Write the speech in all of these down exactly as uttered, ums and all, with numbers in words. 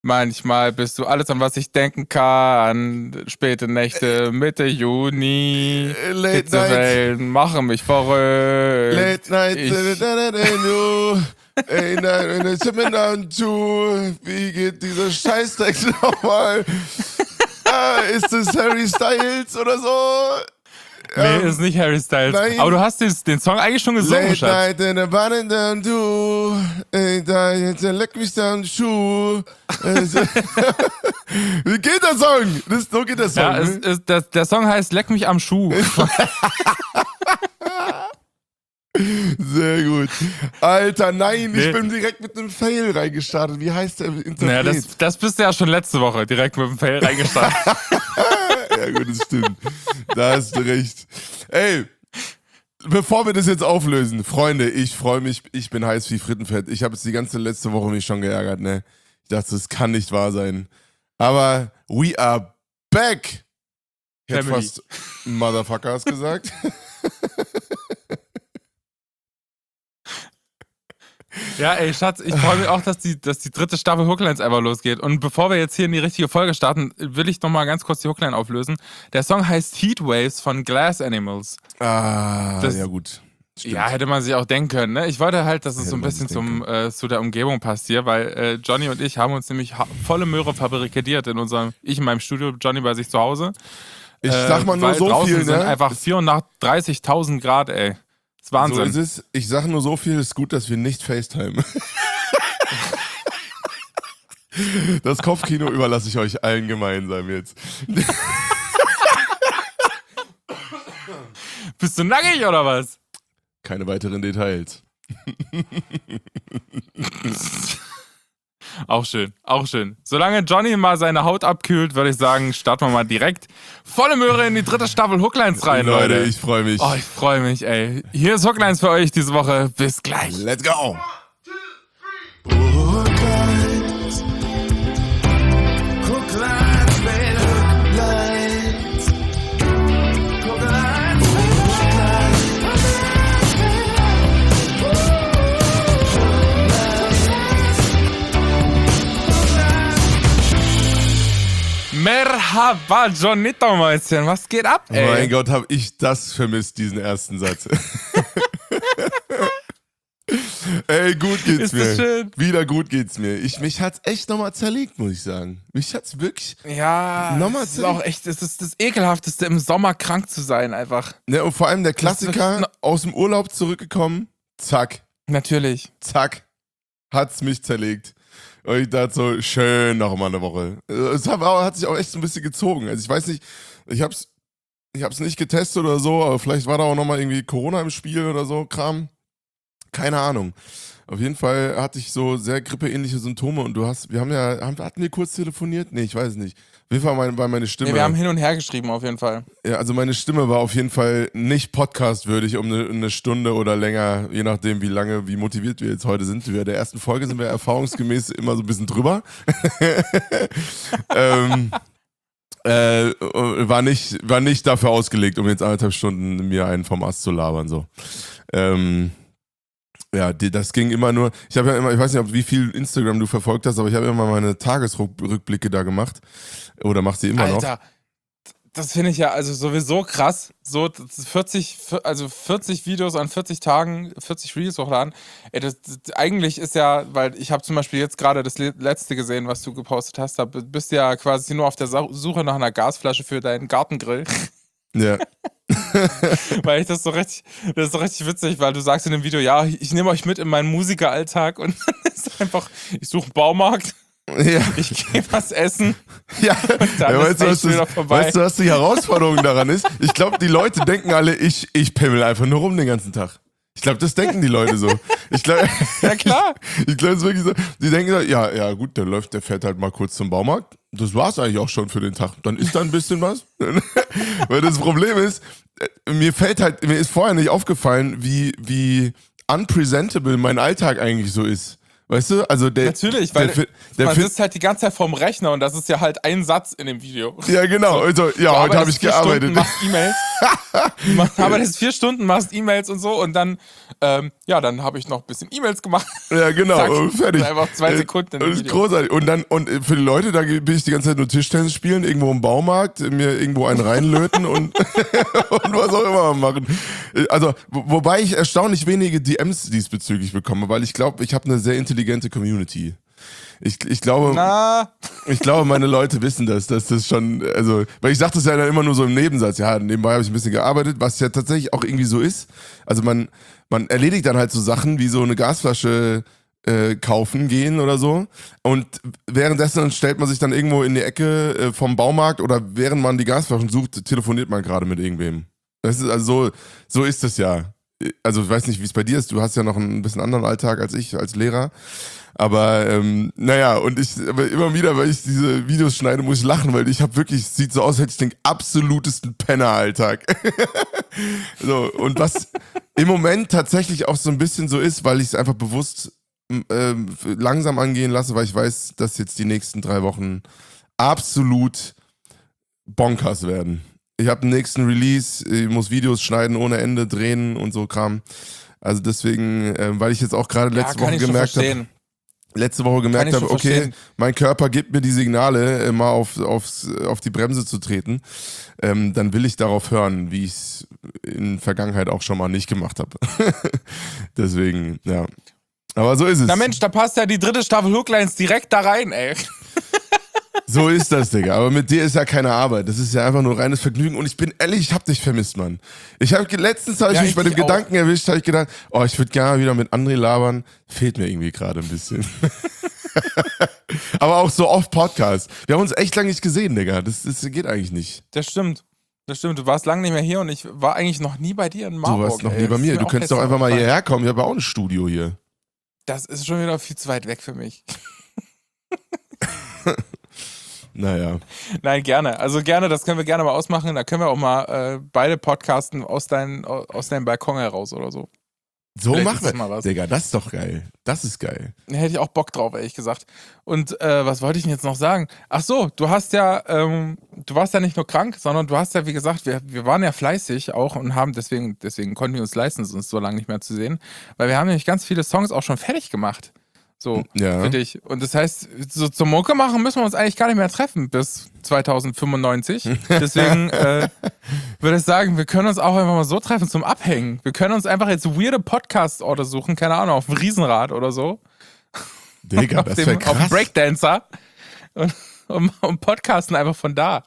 Manchmal bist du alles, an was ich denken kann. Späte Nächte, Mitte Juni. Late Hitzewellen machen mich verrückt. Late night, Ich, wie geht dieser Scheißtext nochmal? Ah, ist das Harry Styles oder so? nee, Ähm, ist nicht Harry Styles. nein. Aber du hast den, den Song eigentlich schon gesungen, Late Schatz. night in the bottom down du, ey, da jetzt leck mich down Schuh. Wie geht der Song? Das, so geht der Song. Ja, es, ne? es, der, der Song heißt Leck mich am Schuh. Sehr gut. Alter, nein, ich Nee. bin direkt mit einem Fail reingestartet. Wie heißt der Interpret? Naja, das, das bist du ja schon letzte Woche direkt mit dem Fail reingestartet. Ja gut, das stimmt. Da hast du recht. Ey, bevor wir das jetzt auflösen, Freunde, ich freue mich, ich bin heiß wie Frittenfett. Ich habe jetzt die ganze letzte Woche mich schon geärgert, ne? Ich dachte, das kann nicht wahr sein. Aber we are back. Ich hätte Family. fast Motherfuckers gesagt. Ja, ey, Schatz, ich freue mich auch, dass die, dass die dritte Staffel Hooklines einfach losgeht. Und bevor wir jetzt hier in die richtige Folge starten, will ich nochmal ganz kurz die Hookline auflösen. Der Song heißt Heatwaves von Glass Animals. Ah, Das- ja gut. Stimmt. Ja, hätte man sich auch denken können, ne? Ich wollte halt, dass es Hätte so ein man bisschen sich denken zum, äh, zu der Umgebung passt hier, weil äh, Johnny und ich haben uns nämlich ha- volle Möhre fabrikadiert in unserem, ich in meinem Studio, Johnny bei sich zu Hause. Ich Äh, sag mal nur weil so draußen viel, sind ne? einfach vierhundertdreißigtausend Grad, ey. Das ist Wahnsinn. So ist es. Ich sag nur so viel, ist gut, dass wir nicht FaceTime. Das Kopfkino überlasse ich euch allen gemeinsam jetzt. Bist du nackig oder was? Keine weiteren Details. Auch schön, auch schön. Solange Johnny mal seine Haut abkühlt, würde ich sagen, starten wir mal direkt volle Möhre in die dritte Staffel Hooklines rein, Leute. Leute, ich freue mich. Oh, ich freue mich, ey. Hier ist Hooklines für euch diese Woche. Bis gleich. Let's go. Merhaba, Johnito, Mäuschen. Was geht ab, ey? Mein Gott, hab ich das vermisst, diesen ersten Satz. Ey, gut geht's Ist mir. das schön? Wieder gut geht's mir. Ich, mich hat's echt nochmal zerlegt, muss ich sagen. Mich hat's wirklich... Ja, Nochmal es ist auch echt, es ist das Ekelhafteste, im Sommer krank zu sein, einfach. Ne, und vor allem der Das ist Klassiker, wirklich- aus dem Urlaub zurückgekommen, zack, Natürlich. zack, hat's mich zerlegt. Und ich dachte so, schön noch mal eine Woche. Es hat, hat sich auch echt so ein bisschen gezogen. Also ich weiß nicht, ich hab's, ich hab's nicht getestet oder so, aber vielleicht war da auch nochmal irgendwie Corona im Spiel oder so, Kram. Keine Ahnung. Auf jeden Fall hatte ich so sehr grippeähnliche Symptome und du hast, wir haben ja, haben, hatten wir kurz telefoniert? Nee, ich weiß es nicht. Auf jeden Fall mein, war meine Stimme. Nee, wir haben hin und her geschrieben, auf jeden Fall. Ja, also meine Stimme war auf jeden Fall nicht podcastwürdig um eine, eine Stunde oder länger, je nachdem wie lange, wie motiviert wir jetzt heute sind. Wir der ersten Folge sind wir erfahrungsgemäß immer so ein bisschen drüber. ähm, äh, war, nicht, war nicht dafür ausgelegt, um jetzt anderthalb Stunden mir einen vom Ast zu labern. So. Ähm, ja, die, das ging immer nur, ich habe ja immer, ich weiß nicht, ob wie viel Instagram du verfolgt hast, aber ich habe immer meine Tagesrückblicke da gemacht. Oder mach sie immer noch. Alter, das finde ich ja also sowieso krass. So vierzig, also vierzig Videos an vierzig Tagen, vierzig Reels hochladen. Ey, das, das, eigentlich ist ja, weil ich habe zum Beispiel jetzt gerade das letzte gesehen, was du gepostet hast, da bist du ja quasi nur auf der Suche nach einer Gasflasche für deinen Gartengrill. Ja. Weil ich das so richtig, das ist so richtig witzig, weil du sagst in dem Video, ja, ich nehme euch mit in meinen Musikeralltag und dann ist einfach, ich suche einen Baumarkt, Ja. ich gehe was essen. Ja, dann ja ist weißt, du, was echt wieder das, vorbei. weißt du, was die Herausforderung daran ist? Ich glaube, die Leute denken alle, ich, ich pimmel einfach nur rum den ganzen Tag. Ich glaube, das denken die Leute so. Ich glaube, Ja, klar. Ich, ich glaube, es ist wirklich so. Die denken so, ja, ja, gut, der läuft, der fährt halt mal kurz zum Baumarkt. Das war's eigentlich auch schon für den Tag. Dann ist da ein bisschen was. Weil das Problem ist, mir fällt halt, mir ist vorher nicht aufgefallen, wie, wie unpresentable mein Alltag eigentlich so ist. Weißt du? Also der, Natürlich, weil der, der, man der sitzt halt die ganze Zeit vorm Rechner und das ist ja halt ein Satz in dem Video. Ja, genau. Also, ja, du heute habe ich vier gearbeitet. Stunden, machst E-Mails. Du arbeitest vier Stunden, machst E-Mails und so und dann, ähm, ja, dann habe ich noch ein bisschen E-Mails gemacht. Ja, genau. Zack, und fertig. Einfach zwei Sekunden in dem Das ist Video. großartig. Und dann, und für die Leute, da bin ich die ganze Zeit nur Tischtennis spielen, irgendwo im Baumarkt, mir irgendwo einen reinlöten und, und was auch immer machen. Also, wo, wobei ich erstaunlich wenige D Ms diesbezüglich bekomme, weil ich glaube, ich habe eine sehr intelligente Community. Ich, ich glaube, Na. ich glaube, meine Leute wissen das, dass das schon, also, weil ich sage das ja dann immer nur so im Nebensatz, ja, nebenbei habe ich ein bisschen gearbeitet, was ja tatsächlich auch irgendwie so ist. Also man, man erledigt dann halt so Sachen wie so eine Gasflasche äh, kaufen gehen oder so und währenddessen stellt man sich dann irgendwo in die Ecke äh, vom Baumarkt oder während man die Gasflaschen sucht, telefoniert man gerade mit irgendwem. Das ist also so, so ist es ja. Also ich weiß nicht, wie es bei dir ist, du hast ja noch einen bisschen anderen Alltag als ich, als Lehrer. Aber ähm, naja, und ich, aber immer wieder, weil ich diese Videos schneide, muss ich lachen, weil ich habe wirklich, es sieht so aus, als hätte ich den absolutesten Penner-Alltag. So, und was im Moment tatsächlich auch so ein bisschen so ist, weil ich es einfach bewusst äh, langsam angehen lasse, weil ich weiß, dass jetzt die nächsten drei Wochen absolut bonkers werden. Ich habe den nächsten Release, ich muss Videos schneiden ohne Ende, drehen und so Kram. Also deswegen, äh, weil ich jetzt auch gerade letzte ja, Woche gemerkt habe, letzte Woche gemerkt habe, okay, verstehen. Mein Körper gibt mir die Signale, mal auf, aufs, auf die Bremse zu treten, ähm, dann will ich darauf hören, wie ich es in der Vergangenheit auch schon mal nicht gemacht habe. Deswegen, ja. Aber so ist es. Na Mensch, da passt ja die dritte Staffel Hooklines direkt da rein, ey. So ist das, Digga. Aber mit dir ist ja keine Arbeit. Das ist ja einfach nur reines Vergnügen. Und ich bin ehrlich, ich hab dich vermisst, Mann. Ich habe letztens habe ich ja, mich ich bei dem Gedanken auch. erwischt, habe ich gedacht, oh, ich würde gerne wieder mit André labern. Fehlt mir irgendwie gerade ein bisschen. Aber auch so oft Podcast. Wir haben uns echt lange nicht gesehen, Digga. Das, das geht eigentlich nicht. Das stimmt. Das stimmt. Du warst lange nicht mehr hier und ich war eigentlich noch nie bei dir in Marburg. Du warst noch ey. nie bei mir. Du könntest doch einfach mal hierher kommen. Ich habe auch ein Studio hier. Das ist schon wieder viel zu weit weg für mich. Naja. Nein, gerne. Also gerne, das können wir gerne mal ausmachen. Da können wir auch mal äh, beide podcasten aus, dein, aus deinem Balkon heraus oder so. So Vielleicht machen wir. Mal was. Digga, das ist doch geil. Das ist geil. Da hätte ich auch Bock drauf, ehrlich gesagt. Und äh, was wollte ich denn jetzt noch sagen? Ach so, du hast ja, ähm, du warst ja nicht nur krank, sondern du hast ja, wie gesagt, wir, wir waren ja fleißig auch und haben deswegen, deswegen konnten wir uns leisten, uns so lange nicht mehr zu sehen, weil wir haben nämlich ganz viele Songs auch schon fertig gemacht. So, ja. für dich. Und das heißt, so zum Mucke machen müssen wir uns eigentlich gar nicht mehr treffen bis zweitausendfünfundneunzig. Deswegen äh, würde ich sagen, wir können uns auch einfach mal so treffen zum Abhängen. Wir können uns einfach jetzt weirde Podcast-Orte suchen, keine Ahnung, auf dem Riesenrad oder so. Digga, das wäre krass. Auf dem Breakdancer und, und, und podcasten einfach von da.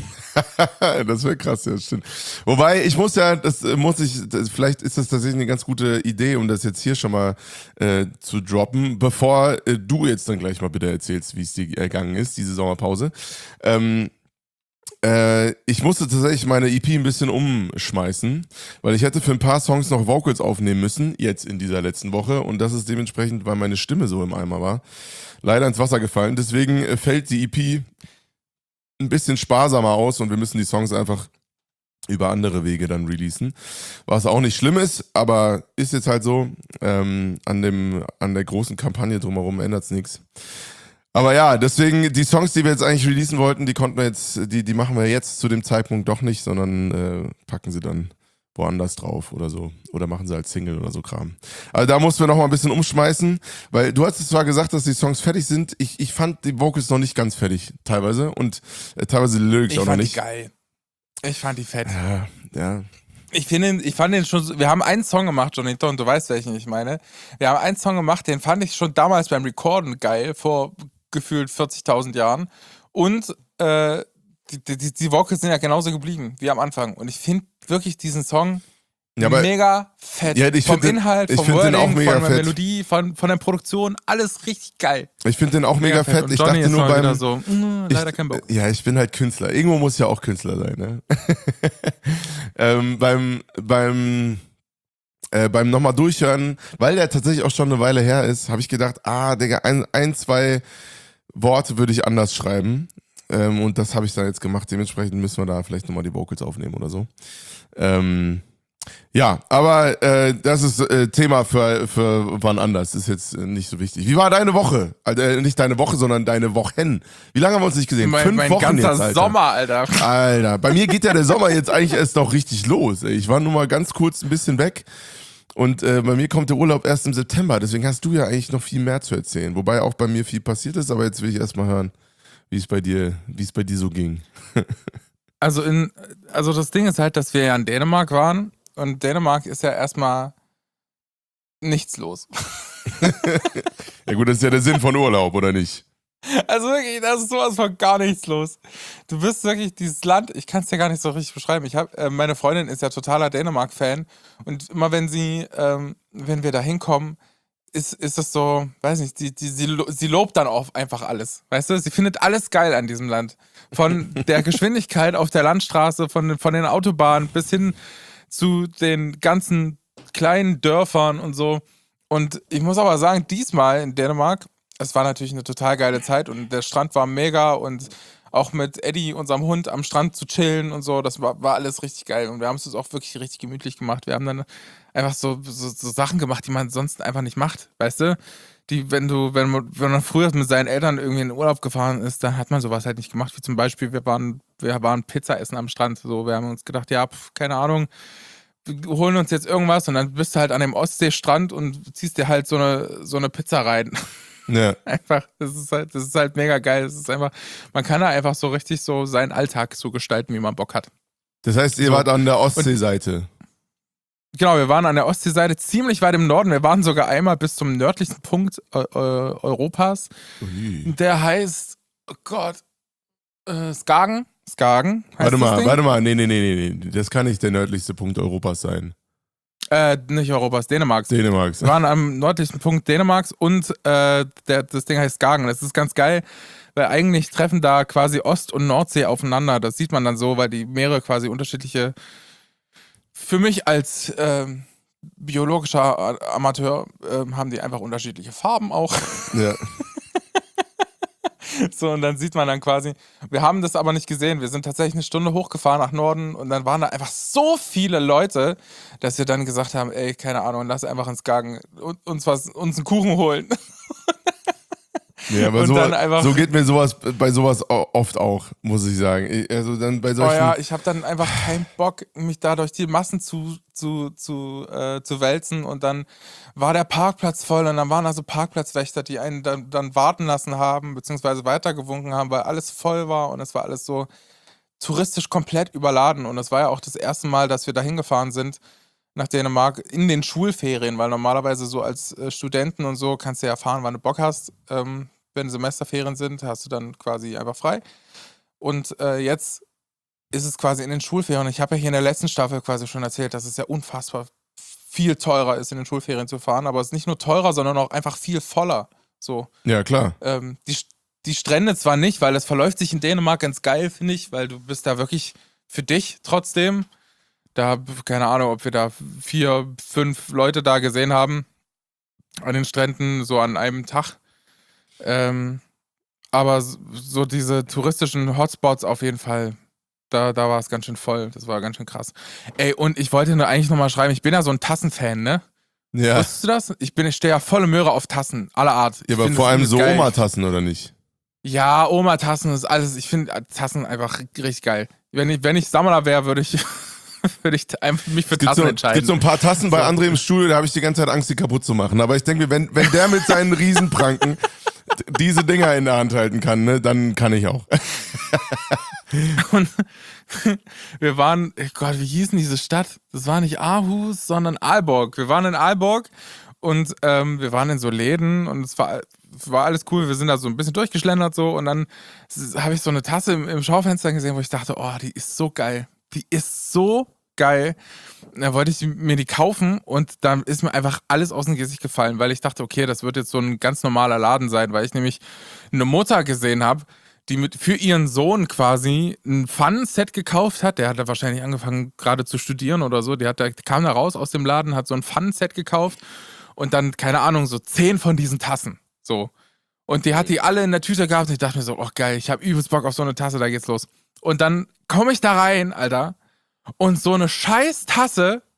Das wäre krass, ja, stimmt. Wobei, ich muss ja, das muss ich, das, vielleicht ist das tatsächlich eine ganz gute Idee, um das jetzt hier schon mal äh, zu droppen, bevor äh, du jetzt dann gleich mal bitte erzählst, wie es dir ergangen ist, diese Sommerpause. Ähm, äh, ich musste tatsächlich meine E P ein bisschen umschmeißen, weil ich hätte für ein paar Songs noch Vocals aufnehmen müssen, jetzt in dieser letzten Woche, und das ist dementsprechend, weil meine Stimme so im Eimer war, leider ins Wasser gefallen. Deswegen äh, fällt die E P ein bisschen sparsamer aus und wir müssen die Songs einfach über andere Wege dann releasen. Was auch nicht schlimm ist, aber ist jetzt halt so. Ähm, an, dem, an der großen Kampagne drumherum ändert es nichts. Aber ja, deswegen, die Songs, die wir jetzt eigentlich releasen wollten, die konnten wir jetzt, die, die machen wir jetzt zu dem Zeitpunkt doch nicht, sondern äh, packen sie dann woanders drauf oder so. Oder machen sie als Single oder so Kram. Also da mussten wir noch mal ein bisschen umschmeißen, weil du hast zwar gesagt, dass die Songs fertig sind. Ich, ich fand die Vocals noch nicht ganz fertig, teilweise. Und äh, teilweise die Lyrics ich auch noch nicht. Ich fand die geil. Ich fand die fett. Ja, ja. Ich finde, ich fand den schon, so, wir haben einen Song gemacht, Jonito, und du weißt, welchen ich meine. Wir haben einen Song gemacht, den fand ich schon damals beim Recorden geil, vor gefühlt vierzigtausend Jahren. Und äh, die, die, die Vocals sind ja genauso geblieben wie am Anfang. Und ich finde wirklich diesen Song ja, mega fett. Ja, ich vom den, Inhalt, vom Wording, von der fett. Melodie, von, von der Produktion, alles richtig geil. Ich finde den auch mega, mega fett. fett. Ich Johnny dachte nur beim... So, mm, leider kein Bock. Ja, ich bin halt Künstler. Irgendwo muss ja auch Künstler sein, ne? ähm, beim... beim Äh, beim nochmal durchhören, weil der tatsächlich auch schon eine Weile her ist, habe ich gedacht, ah, Digga, ein, ein zwei Worte würde ich anders schreiben. Ähm, und das habe ich dann jetzt gemacht. Dementsprechend müssen wir da vielleicht nochmal die Vocals aufnehmen oder so. Ähm, Ja, aber äh, das ist äh, Thema für, für wann anders. Ist jetzt äh, nicht so wichtig. Wie war deine Woche? Also, äh, nicht deine Woche, sondern deine Wochen. Wie lange haben wir uns nicht gesehen? Mein, Fünf mein Wochen ganzer jetzt, Alter. Sommer, Alter. Alter, bei mir geht ja der Sommer jetzt eigentlich erst noch richtig los. Ey. Ich war nur mal ganz kurz ein bisschen weg. Und äh, bei mir kommt der Urlaub erst im September. Deswegen hast du ja eigentlich noch viel mehr zu erzählen. Wobei auch bei mir viel passiert ist. Aber jetzt will ich erst mal hören, wie es bei dir, wie es bei dir so ging. Also, in, also das Ding ist halt, dass wir ja in Dänemark waren. Und Dänemark ist ja erstmal nichts los. Ja gut, das ist ja der Sinn von Urlaub, oder nicht? Also wirklich, da ist sowas von gar nichts los. Du bist wirklich dieses Land, ich kann es dir gar nicht so richtig beschreiben. Ich hab, äh, meine Freundin ist ja totaler Dänemark-Fan und immer wenn sie, ähm, wenn wir da hinkommen, ist, ist es so, weiß nicht, die, die, sie, lo- sie lobt dann auch einfach alles. Weißt du, sie findet alles geil an diesem Land. Von der Geschwindigkeit auf der Landstraße, von, von den Autobahnen bis hin zu den ganzen kleinen Dörfern und so. Und ich muss aber sagen, diesmal in Dänemark, es war natürlich eine total geile Zeit und der Strand war mega und auch mit Eddie, unserem Hund, am Strand zu chillen und so, das war, war alles richtig geil und wir haben es uns auch wirklich richtig gemütlich gemacht. Wir haben dann einfach so, so, so Sachen gemacht, die man sonst einfach nicht macht, weißt du? Die, wenn du, wenn man, wenn man früher mit seinen Eltern irgendwie in den Urlaub gefahren ist, dann hat man sowas halt nicht gemacht, wie zum Beispiel, wir waren, wir waren Pizza essen am Strand, so, wir haben uns gedacht, ja, pf, keine Ahnung, wir holen uns jetzt irgendwas und dann bist du halt an dem Ostseestrand und ziehst dir halt so eine, so eine Pizza rein. Ja. Einfach, das ist halt, das ist halt mega geil. Das ist einfach, man kann da einfach so richtig so seinen Alltag so gestalten, wie man Bock hat. Das heißt, ihr So. wart an der Ostseeseite. Genau, wir waren an der Ostseeseite ziemlich weit im Norden. Wir waren sogar einmal bis zum nördlichsten Punkt äh, äh, Europas. Ui. Der heißt, oh Gott, äh, Skagen. Skagen heißt Warte das mal, Ding. warte mal, nee, nee, nee, nee, nee. Das kann nicht der nördlichste Punkt Europas sein. Äh, nicht Europas, Dänemarks. Dänemarks. Wir waren am nördlichsten Punkt Dänemarks und äh, der, das Ding heißt Skagen. Das ist ganz geil, weil eigentlich treffen da quasi Ost- und Nordsee aufeinander. Das sieht man dann so, weil die Meere quasi unterschiedliche, für mich als ähm, biologischer A- Amateur ähm, haben die einfach unterschiedliche Farben auch. Ja. So, und dann sieht man dann quasi, wir haben das aber nicht gesehen. Wir sind tatsächlich eine Stunde hochgefahren nach Norden und dann waren da einfach so viele Leute, dass wir dann gesagt haben, ey, keine Ahnung, lass einfach ins Skagen und uns was, uns einen Kuchen holen. Nee, aber Und so, dann einfach- so geht mir sowas bei sowas o- oft auch, muss ich sagen. Ich- Also dann bei Oh solchen. ja, ich habe dann einfach keinen Bock, mich da durch die Massen zu, zu, zu, äh, zu wälzen und dann war der Parkplatz voll und dann waren da so Parkplatzwächter, die einen dann, dann warten lassen haben, beziehungsweise weitergewunken haben, weil alles voll war und es war alles so touristisch komplett überladen und es war ja auch das erste Mal, dass wir da hingefahren sind nach Dänemark in den Schulferien, weil normalerweise so als äh, Studenten und so kannst du ja fahren, wann du Bock hast. Ähm, wenn Semesterferien sind, hast du dann quasi einfach frei. Und äh, jetzt ist es quasi in den Schulferien. Und ich habe ja hier in der letzten Staffel quasi schon erzählt, dass es ja unfassbar viel teurer ist, in den Schulferien zu fahren. Aber es ist nicht nur teurer, sondern auch einfach viel voller. So. Ja, klar. Ähm, die, die Strände zwar nicht, weil es verläuft sich in Dänemark ganz geil, finde ich, weil du bist da wirklich für dich trotzdem. Da, keine Ahnung, ob wir da vier, fünf Leute da gesehen haben an den Stränden, so an einem Tag. Ähm, aber so so diese touristischen Hotspots auf jeden Fall, da, da war es ganz schön voll. Das war ganz schön krass. Ey, und ich wollte nur eigentlich nochmal schreiben, ich bin ja so ein Tassenfan, ne? Ja. Wusstest du das? Ich, bin, ich stehe ja volle Möhre auf Tassen, aller Art. Ich Ja, aber find vor das allem übelst so geil. Oma-Tassen, oder nicht? Ja, Oma-Tassen ist alles. Ich finde Tassen einfach richtig geil. Wenn ich, wenn ich Sammler wäre, würde ich, würde ich einfach mich für Es gibt, Tassen so, es entscheiden. gibt so ein paar Tassen bei So. André im Studio, da habe ich die ganze Zeit Angst, die kaputt zu machen. Aber ich denke mir, wenn, wenn der mit seinen Riesenpranken diese Dinger in der Hand halten kann, ne, dann kann ich auch. Und wir waren, oh Gott, wie hieß denn diese Stadt? Das war nicht Aarhus, sondern Aalborg. Wir waren in Aalborg und ähm, wir waren in so Läden und es war, es war alles cool. Wir sind da so ein bisschen durchgeschlendert so und dann habe ich so eine Tasse im, im Schaufenster gesehen, wo ich dachte, oh, die ist so geil. Die ist so geil. Und da wollte ich mir die kaufen und dann ist mir einfach alles aus dem Gesicht gefallen, weil ich dachte, okay, das wird jetzt so ein ganz normaler Laden sein, weil ich nämlich eine Mutter gesehen habe, die mit für ihren Sohn quasi ein Pfannenset gekauft hat. Der hat da wahrscheinlich angefangen gerade zu studieren oder so. Die hat da, kam da raus aus dem Laden, hat so ein Pfannenset gekauft und dann, keine Ahnung, so zehn von diesen Tassen. So. Und die hat die alle in der Tüte gehabt und ich dachte mir so, oh geil, ich habe übelst Bock auf so eine Tasse, da geht's los. Und dann komme ich da rein, Alter, und so eine scheiß Tasse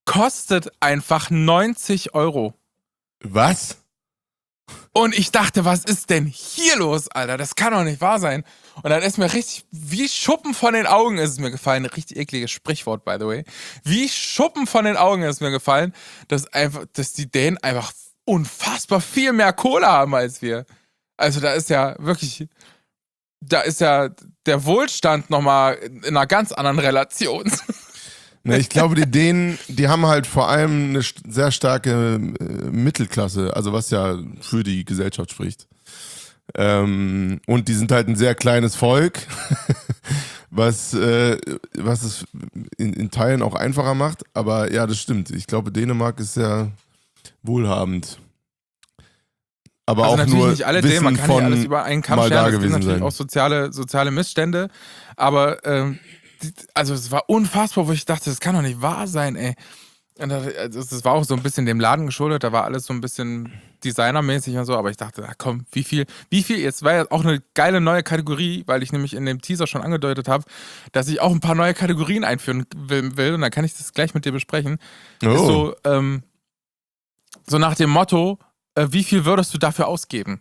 kostet einfach neunzig Euro. Was? Und ich dachte, was ist denn hier los, Alter? Das kann doch nicht wahr sein. Und dann ist mir richtig, wie Schuppen von den Augen ist es mir gefallen. Richtig ekliges Sprichwort, by the way. Wie Schuppen von den Augen ist es mir gefallen, dass einfach, dass die Dänen einfach unfassbar viel mehr Kohle haben als wir. Also da ist ja wirklich, da ist ja der Wohlstand nochmal in einer ganz anderen Relation. Ne, ich glaube, die Dänen, die haben halt vor allem eine st- sehr starke äh, Mittelklasse, also was ja für die Gesellschaft spricht. Ähm, und die sind halt ein sehr kleines Volk, was, äh, was es in, in Teilen auch einfacher macht. Aber ja, das stimmt. Ich glaube, Dänemark ist sehr wohlhabend. Aber Also auch natürlich nur nicht alle Wissen Dänen, man kann von nicht alles über einen Kamm mal scheren, da es gibt gewesen natürlich sein. auch soziale, soziale Missstände, aber ähm, die, also es war unfassbar, wo ich dachte, das kann doch nicht wahr sein, ey. Und das, also das war auch so ein bisschen dem Laden geschuldet, da war alles so ein bisschen designermäßig und so, aber ich dachte, ach komm, wie viel, wie viel, jetzt war ja auch eine geile neue Kategorie, weil ich nämlich in dem Teaser schon angedeutet habe, dass ich auch ein paar neue Kategorien einführen will, will und dann kann ich das gleich mit dir besprechen. Oh. Ist so, ähm, so nach dem Motto, äh, wie viel würdest du dafür ausgeben?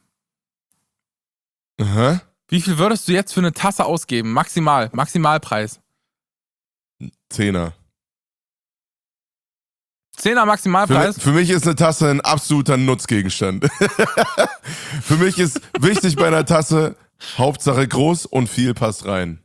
Aha. Wie viel würdest du jetzt für eine Tasse ausgeben? Maximal, Maximalpreis. Zehner. Zehner Für, Maximalpreis? für mich ist eine Tasse ein absoluter Nutzgegenstand. Für mich ist wichtig bei einer Tasse, Hauptsache groß und viel passt rein.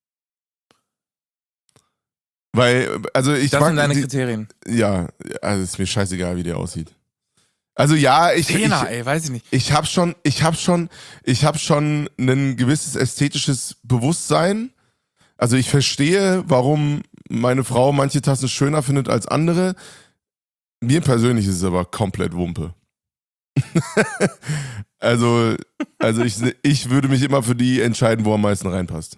Weil, also ich Das mag sind deine die, Kriterien. ja, also ist mir scheißegal, wie der aussieht. Also ja, ich Zehner, ich, ey, weiß ich nicht. ich habe schon, ich habe schon, ich habe schon ein gewisses ästhetisches Bewusstsein. Also ich verstehe, warum meine Frau manche Tassen schöner findet als andere. Mir persönlich ist es aber komplett Wumpe. also, also ich, ich würde mich immer für die entscheiden, wo am meisten reinpasst.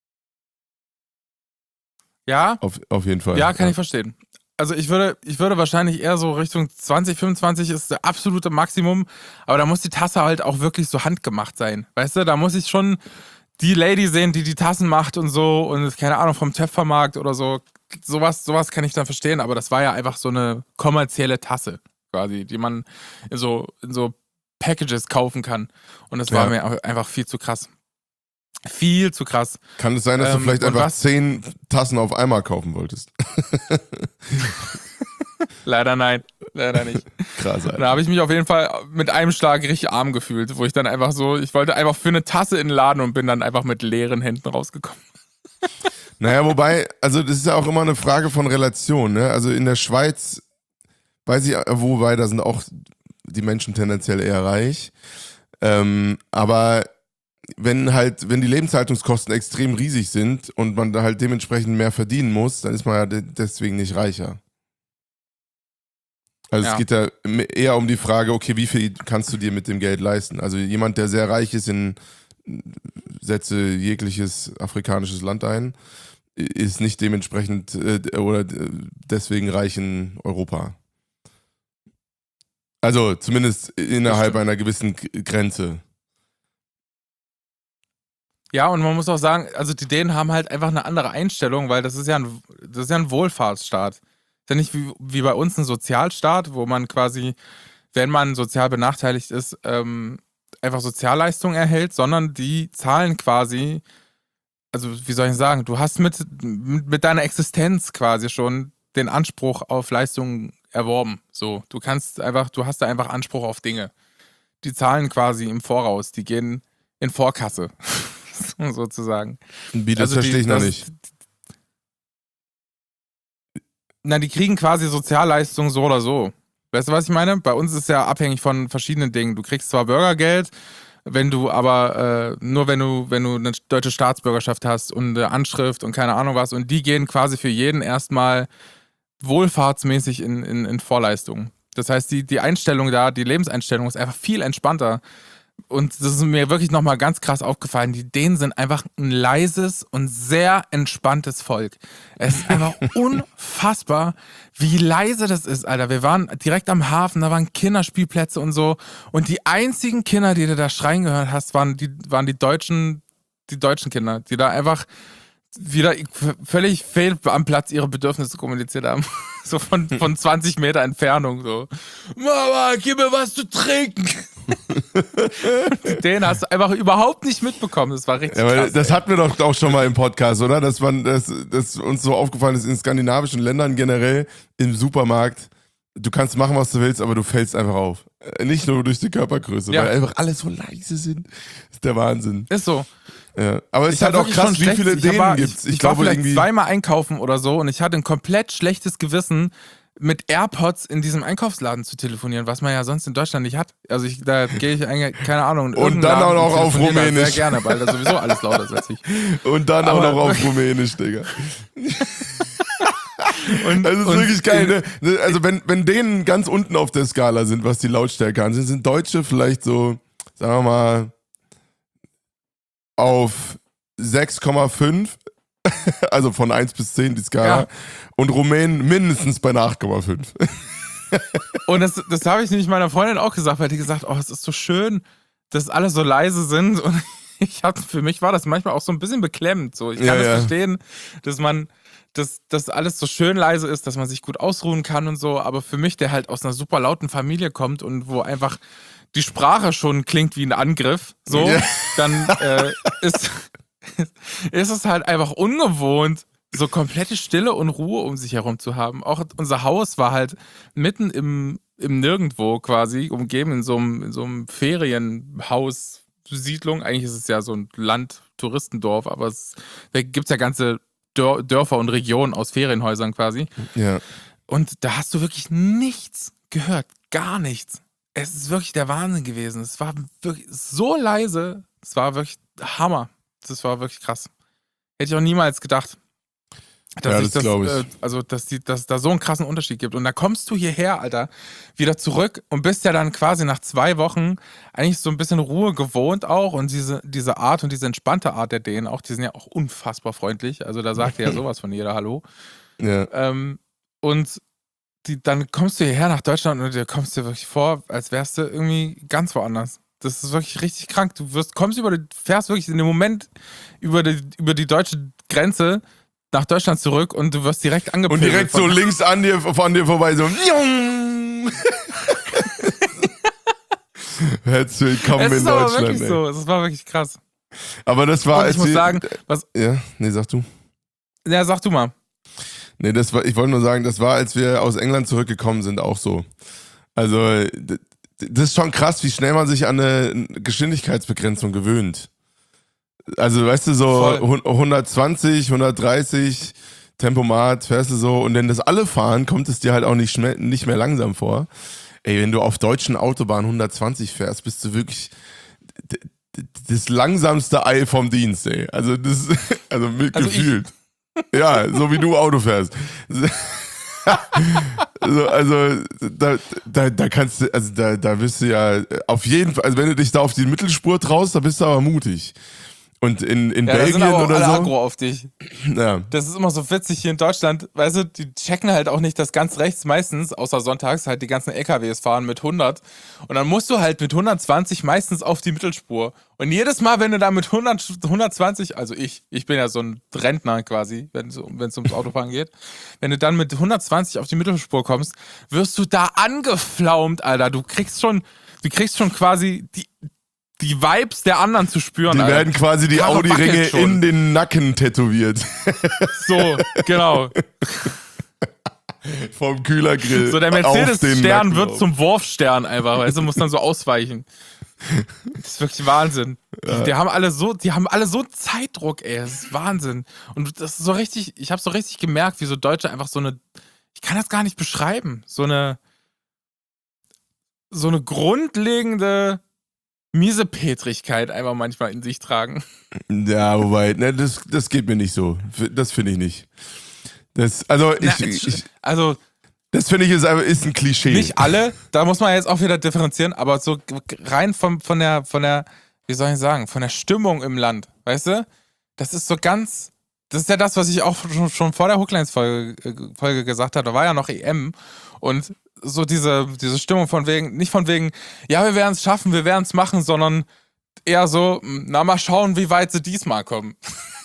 Ja? Auf, auf jeden Fall. Ja, kann ich verstehen. Also ich würde, ich würde wahrscheinlich eher so Richtung zwanzig, fünfundzwanzig ist das absolute Maximum, aber da muss die Tasse halt auch wirklich so handgemacht sein. Weißt du, da muss ich schon die Lady sehen, die die Tassen macht und so und keine Ahnung, vom Töpfermarkt oder so. Sowas, sowas kann ich dann verstehen, aber das war ja einfach so eine kommerzielle Tasse quasi, die man in so, in so Packages kaufen kann. Und das war Ja. mir auch einfach viel zu krass. Viel zu krass. Kann es sein, dass du Ähm, vielleicht und einfach was- zehn Tassen auf einmal kaufen wolltest? Leider nein. Leider nicht. Krass, Alter. Da habe ich mich auf jeden Fall mit einem Schlag richtig arm gefühlt, wo ich dann einfach so, ich wollte einfach für eine Tasse in den Laden und bin dann einfach mit leeren Händen rausgekommen. Naja, wobei, also das ist ja auch immer eine Frage von Relation, ne? Also in der Schweiz, weiß ich, wobei, da sind auch die Menschen tendenziell eher reich. Ähm, aber wenn halt, wenn die Lebenshaltungskosten extrem riesig sind und man da halt dementsprechend mehr verdienen muss, dann ist man ja de- deswegen nicht reicher. Also Ja. es geht ja eher um die Frage, okay, wie viel kannst du dir mit dem Geld leisten? Also jemand, der sehr reich ist, in setze jegliches afrikanisches Land ein, ist nicht dementsprechend äh, oder deswegen reich in Europa. Also zumindest innerhalb stimmt. einer gewissen G- Grenze. Ja, und man muss auch sagen, also die Dänen haben halt einfach eine andere Einstellung, weil das ist ja ein, das ist ja ein Wohlfahrtsstaat. Ist ja nicht wie, wie bei uns ein Sozialstaat, wo man quasi, wenn man sozial benachteiligt ist, ähm, einfach Sozialleistungen erhält, sondern die zahlen quasi, also wie soll ich sagen, du hast mit, mit deiner Existenz quasi schon den Anspruch auf Leistungen erworben. So, du kannst einfach, du hast da einfach Anspruch auf Dinge. Die zahlen quasi im Voraus, die gehen in Vorkasse, sozusagen. Wie, das Also die- verstehe ich noch das- nicht. Na, die kriegen quasi Sozialleistungen so oder so. Weißt du, was ich meine? Bei uns ist es ja abhängig von verschiedenen Dingen. Du kriegst zwar Bürgergeld, wenn du aber äh, nur wenn du, wenn du eine deutsche Staatsbürgerschaft hast und eine Anschrift und keine Ahnung was, und die gehen quasi für jeden erstmal wohlfahrtsmäßig in, in, in Vorleistungen. Das heißt, die, die Einstellung da, die Lebenseinstellung ist einfach viel entspannter. Und das ist mir wirklich nochmal ganz krass aufgefallen. Die Dänen sind einfach ein leises und sehr entspanntes Volk. Es ist einfach unfassbar, wie leise das ist, Alter. Wir waren direkt am Hafen, da waren Kinderspielplätze und so. Und die einzigen Kinder, die du da schreien gehört hast, waren die, waren die deutschen, die deutschen Kinder, die da einfach wieder v- völlig fehl am Platz ihre Bedürfnisse kommuniziert haben. So von, von zwanzig Meter Entfernung. So, Mama, gib mir was zu trinken. Den hast du einfach überhaupt nicht mitbekommen. Das war richtig Ja, aber krass. das ey. hatten wir doch auch schon mal im Podcast, oder? Dass man, dass, dass uns so aufgefallen ist in skandinavischen Ländern generell im Supermarkt, du kannst machen, was du willst, aber du fällst einfach auf. Äh, Nicht nur durch die Körpergröße, Ja. weil einfach alle so leise sind. Das ist der Wahnsinn. Ist so. Ja. Aber es ist Ich halt hab auch wirklich krass, schon wie schlecht- viele ich Dänen war, gibt's. Ich, Ich, ich war glaube vielleicht irgendwie. zweimal einkaufen oder so und ich hatte ein komplett schlechtes Gewissen, mit AirPods in diesem Einkaufsladen zu telefonieren, was man ja sonst in Deutschland nicht hat. Also ich, da gehe ich eigentlich, keine Ahnung, in Und irgendeinen dann auch Laden noch auf telefoniere da Rumänisch. Sehr gerne, weil da sowieso alles lauter ist als ich. Und dann Aber- auch noch auf Rumänisch, Digga. Und, Also das ist und- wirklich geil, ne? Also wenn, wenn Dänen ganz unten auf der Skala sind, was die Lautstärke angeht, sind Deutsche vielleicht so, sagen wir mal, auf sechs Komma fünf, also von eins bis zehn die Skala, Ja. und Rumänen mindestens bei einer acht Komma fünf. Und das, das habe ich nämlich meiner Freundin auch gesagt, weil die gesagt, oh, es ist so schön, dass alle so leise sind. Und ich hab, für mich war das manchmal auch so ein bisschen beklemmend. So. Ich kann Ja, das ja. verstehen, dass man, dass, dass alles so schön leise ist, dass man sich gut ausruhen kann und so. Aber für mich, der halt aus einer super lauten Familie kommt und wo einfach die Sprache schon klingt wie ein Angriff, so, Ja. dann äh, ist, ist es halt einfach ungewohnt, so komplette Stille und Ruhe um sich herum zu haben. Auch unser Haus war halt mitten im, im Nirgendwo quasi, umgeben in so einem, in so einem Ferienhaus-Siedlung. Eigentlich ist es ja so ein Land-Touristendorf, aber es, da gibt es ja ganze Dör- Dörfer und Regionen aus Ferienhäusern quasi. Ja. Und da hast du wirklich nichts gehört. Gar nichts. Es ist wirklich der Wahnsinn gewesen. Es war wirklich so leise. Es war wirklich Hammer. Das war wirklich krass. Hätte ich auch niemals gedacht. Dass Ja, ich das das, glaub ich. äh, also, dass, die, dass da so einen krassen Unterschied gibt. Und da kommst du hierher, Alter, wieder zurück und bist ja dann quasi nach zwei Wochen eigentlich so ein bisschen Ruhe gewohnt auch. Und diese, diese Art und diese entspannte Art der Dänen auch, die sind ja auch unfassbar freundlich. Also da sagt ja sowas von jeder Hallo. Ja. Ähm, und die, dann kommst du hierher nach Deutschland und dir kommst dir wirklich vor, als wärst du irgendwie ganz woanders. Das ist wirklich richtig krank. Du wirst, kommst über die, fährst wirklich in dem Moment über die, über die deutsche Grenze nach Deutschland zurück und du wirst direkt Und angepöbelt. direkt so von- links an dir, von dir vorbei, so. Jung. Herzlich willkommen Es in ist aber Deutschland. wirklich ey. so. Es war wirklich krass. Aber das war, Und als ich muss wir- sagen, was. Ja, nee, sag du. Ja, sag du mal. Nee, das war, ich wollte nur sagen, das war, als wir aus England zurückgekommen sind, auch so. Also, d- das ist schon krass, wie schnell man sich an eine Geschwindigkeitsbegrenzung gewöhnt. Also, weißt du, so Voll. hun- hundertzwanzig, hundertdreißig, Tempomat, fährst du so, und wenn das alle fahren, kommt es dir halt auch nicht, schme- nicht mehr langsam vor. Ey, wenn du auf deutschen Autobahnen hundertzwanzig fährst, bist du wirklich d- d- das langsamste Ei vom Dienst, ey. Also, das, also mit Also ich- gefühlt. Ja, so wie du Auto fährst. Also, also da, da, da kannst du, also da, da bist du ja auf jeden Fall, also wenn du dich da auf die Mittelspur traust, da bist du aber mutig. Und in, in Ja, da Belgien sind aber auch oder alle so. aggro auf dich. Ja. Das ist immer so witzig hier in Deutschland, weißt du, die checken halt auch nicht, dass ganz rechts meistens, außer sonntags, halt die ganzen L K Ws fahren mit hundert. Und dann musst du halt mit hundertzwanzig meistens auf die Mittelspur. Und jedes Mal, wenn du da mit hundert, hundertzwanzig, also ich, ich bin ja so ein Rentner quasi, wenn es wenn es ums Autofahren geht, wenn du dann mit hundertzwanzig auf die Mittelspur kommst, wirst du da angeflaumt, Alter. Du kriegst schon, du kriegst schon quasi die, die Vibes der anderen zu spüren, Die Alter. werden quasi die Karre Audi-Ringe wackelt schon. in den Nacken tätowiert. So, genau. Vom Kühlergrill. So, der auf den Mercedes-Stern Nacken wird drauf. zum Wurfstern einfach, weißt du, muss dann so ausweichen. Das ist wirklich Wahnsinn. Die, die haben alle so, die haben alle so Zeitdruck, ey, das ist Wahnsinn. Und das ist so richtig, ich habe so richtig gemerkt, wie so Deutsche einfach so eine, ich kann das gar nicht beschreiben, so eine, so eine grundlegende Miesepetrigkeit einfach manchmal in sich tragen. Ja, wobei, ne, das, das geht mir nicht so. Das finde ich nicht. Das, also, ich, Na, ich, also, das finde ich ist, einfach- ist ein Klischee. nicht alle, da muss man jetzt auch wieder differenzieren, aber so rein vom, von der, von der, wie soll ich sagen, von der Stimmung im Land, weißt du? Das ist so ganz, das ist ja das, was ich auch schon, schon vor der Hooklines-Folge äh, Folge gesagt habe, da war ja noch E M und so diese, diese Stimmung von wegen, nicht von wegen, ja, wir werden es schaffen, wir werden es machen, sondern eher so, na mal schauen, wie weit sie diesmal kommen.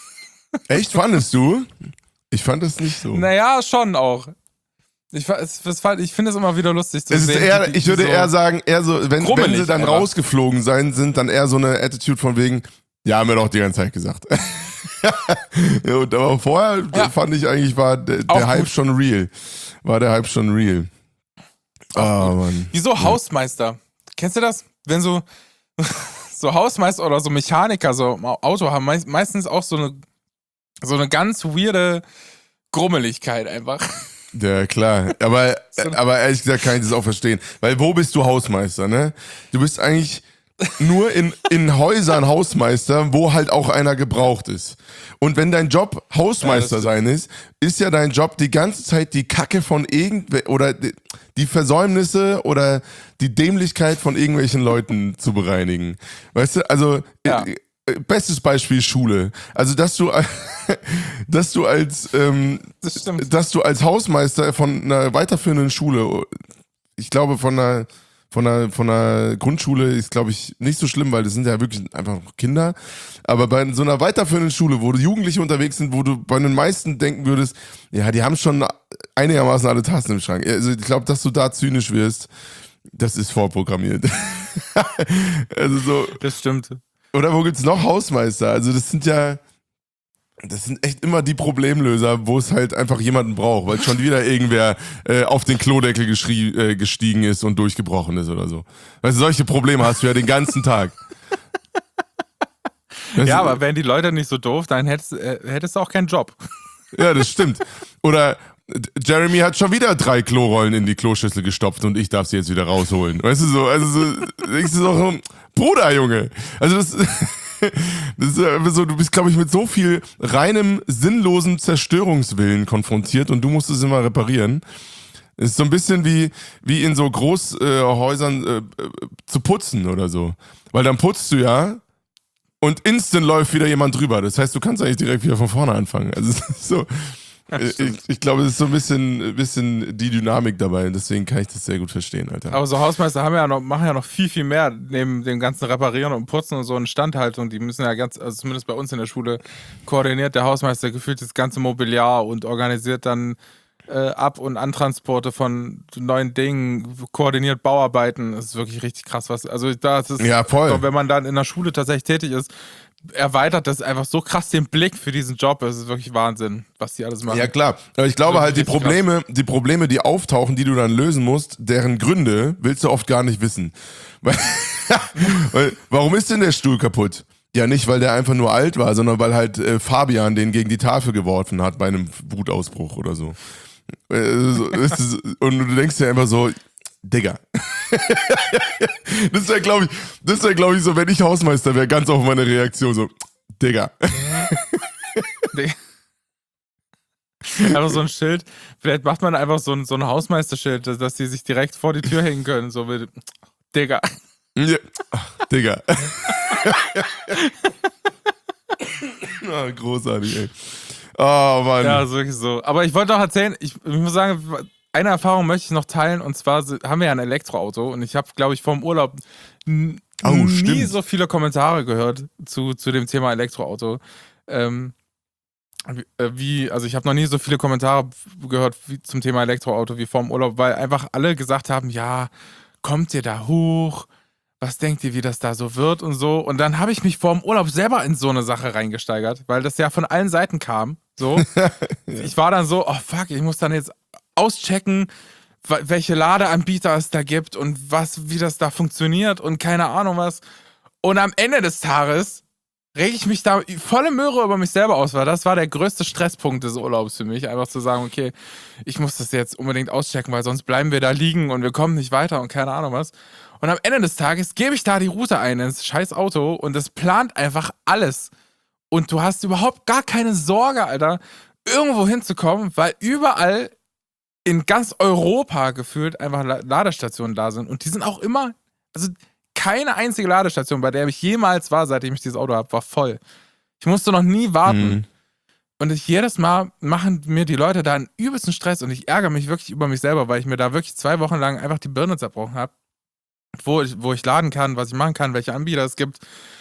Echt, fandest du? Ich fand das nicht so. Naja, schon auch. Ich, es, es, ich finde es immer wieder lustig zu es ist sehen. Eher, die, die, ich würde so eher sagen, eher so, wenn, wenn sie dann einfach. rausgeflogen sein, sind dann eher so eine Attitude von wegen, ja, haben wir doch die ganze Zeit gesagt. Ja, und aber vorher ja. fand ich eigentlich, war der, der Hype schon real. War der Hype schon real. Oh, Mann. Wieso ja. Hausmeister? Kennst du das? Wenn so, so Hausmeister oder so Mechaniker so im Auto haben, meistens auch so eine, so eine ganz weirde Grummeligkeit einfach. Ja, klar. Aber, aber ehrlich gesagt kann ich das auch verstehen. Weil wo bist du Hausmeister, ne? Du bist eigentlich nur in, in Häusern Hausmeister, wo halt auch einer gebraucht ist. Und wenn dein Job Hausmeister ja, sein ist, ist ja dein Job die ganze Zeit die Kacke von irgendwelchen, oder die Versäumnisse oder die Dämlichkeit von irgendwelchen Leuten zu bereinigen. Weißt du, also... Ja. Bestes Beispiel Schule. Also dass du, dass du als, ähm, das dass du als Hausmeister von einer weiterführenden Schule, ich glaube von einer, von einer, von einer Grundschule ist, glaube ich, nicht so schlimm, weil das sind ja wirklich einfach Kinder. Aber bei so einer weiterführenden Schule, wo Jugendliche unterwegs sind, wo du bei den meisten denken würdest, ja, die haben schon einigermaßen alle Tassen im Schrank. Also ich glaube, dass du da zynisch wirst, das ist vorprogrammiert. Also so. Das stimmt. Oder wo gibt's noch Hausmeister? Also das sind ja, das sind echt immer die Problemlöser, wo es halt einfach jemanden braucht, weil schon wieder irgendwer äh, auf den Klodeckel geschrie, äh, gestiegen ist und durchgebrochen ist oder so. Weißt du, solche Probleme hast du ja den ganzen Tag. Weißt ja, du, aber wären die Leute nicht so doof, dann hättest, äh, hättest du auch keinen Job. Ja, das stimmt. Oder Jeremy hat schon wieder drei Klorollen in die Kloschüssel gestopft und ich darf sie jetzt wieder rausholen. Weißt du so, also so, denkst du so, Bruder, Junge. Also das, das ist einfach so, du bist, glaube ich, mit so viel reinem, sinnlosen Zerstörungswillen konfrontiert und du musst es immer reparieren. Es ist so ein bisschen wie, wie in so Großhäusern äh, äh, zu putzen oder so. Weil dann putzt du ja und instant läuft wieder jemand drüber. Das heißt, du kannst eigentlich direkt wieder von vorne anfangen. Also es ist so... Ich, ich glaube, es ist so ein bisschen, bisschen die Dynamik dabei, deswegen kann ich das sehr gut verstehen, Alter. Aber so Hausmeister haben ja noch, machen ja noch viel, viel mehr, neben dem ganzen Reparieren und Putzen und so Instandhaltung. Die müssen ja ganz, also zumindest bei uns in der Schule, koordiniert der Hausmeister gefühlt das ganze Mobiliar und organisiert dann äh, Ab- und Antransporte von neuen Dingen, koordiniert Bauarbeiten. Das ist wirklich richtig krass, was. Also das ist, ja, voll. Wenn man dann in der Schule tatsächlich tätig ist, erweitert das einfach so krass den Blick für diesen Job. Es ist wirklich Wahnsinn, was die alles machen. Ja, klar. Aber ich glaube halt, die Probleme, die Probleme, die auftauchen, die du dann lösen musst, deren Gründe willst du oft gar nicht wissen. Weil, weil, warum ist denn der Stuhl kaputt? Ja, nicht, weil der einfach nur alt war, sondern weil halt äh, Fabian den gegen die Tafel geworfen hat bei einem Wutausbruch oder so. Äh, so ist, und du denkst dir einfach so, Digga. Das wäre, glaube ich, das wäre, glaube ich, so, wenn ich Hausmeister wäre, ganz auf meine Reaktion so, Digga. Digga. Einfach so ein Schild. Vielleicht macht man einfach so ein, so ein Hausmeisterschild, dass die sich direkt vor die Tür hängen können. So mit Digga. Ja. Digga. Oh, großartig, ey. Oh, Mann. Ja, ist wirklich so. Aber ich wollte auch erzählen, ich, ich muss sagen, eine Erfahrung möchte ich noch teilen, und zwar haben wir ja ein Elektroauto und ich habe, glaube ich, vor dem Urlaub n- oh, nie stimmt. so viele Kommentare gehört zu, zu dem Thema Elektroauto. Ähm, wie, also ich habe noch nie so viele Kommentare gehört wie zum Thema Elektroauto wie vor dem Urlaub, weil einfach alle gesagt haben, ja, kommt ihr da hoch? Was denkt ihr, wie das da so wird und so? Und dann habe ich mich vor dem Urlaub selber in so eine Sache reingesteigert, weil das ja von allen Seiten kam. So. Ja. Ich war dann so, oh fuck, ich muss dann jetzt auschecken, welche Ladeanbieter es da gibt und was, wie das da funktioniert und keine Ahnung was. Und am Ende des Tages rege ich mich da volle Möhre über mich selber aus, weil das war der größte Stresspunkt des Urlaubs für mich, einfach zu sagen, okay, ich muss das jetzt unbedingt auschecken, weil sonst bleiben wir da liegen und wir kommen nicht weiter und keine Ahnung was. Und am Ende des Tages gebe ich da die Route ein ins scheiß Auto und es plant einfach alles. Und du hast überhaupt gar keine Sorge, Alter, irgendwo hinzukommen, weil überall in ganz Europa gefühlt einfach Ladestationen da sind. Und die sind auch immer, also keine einzige Ladestation, bei der ich jemals war, seitdem ich dieses Auto habe, war voll. Ich musste noch nie warten. Mhm. Und ich, jedes Mal machen mir die Leute da einen übelsten Stress und ich ärgere mich wirklich über mich selber, weil ich mir da wirklich zwei Wochen lang einfach die Birne zerbrochen habe, wo ich, wo ich laden kann, was ich machen kann, welche Anbieter es gibt.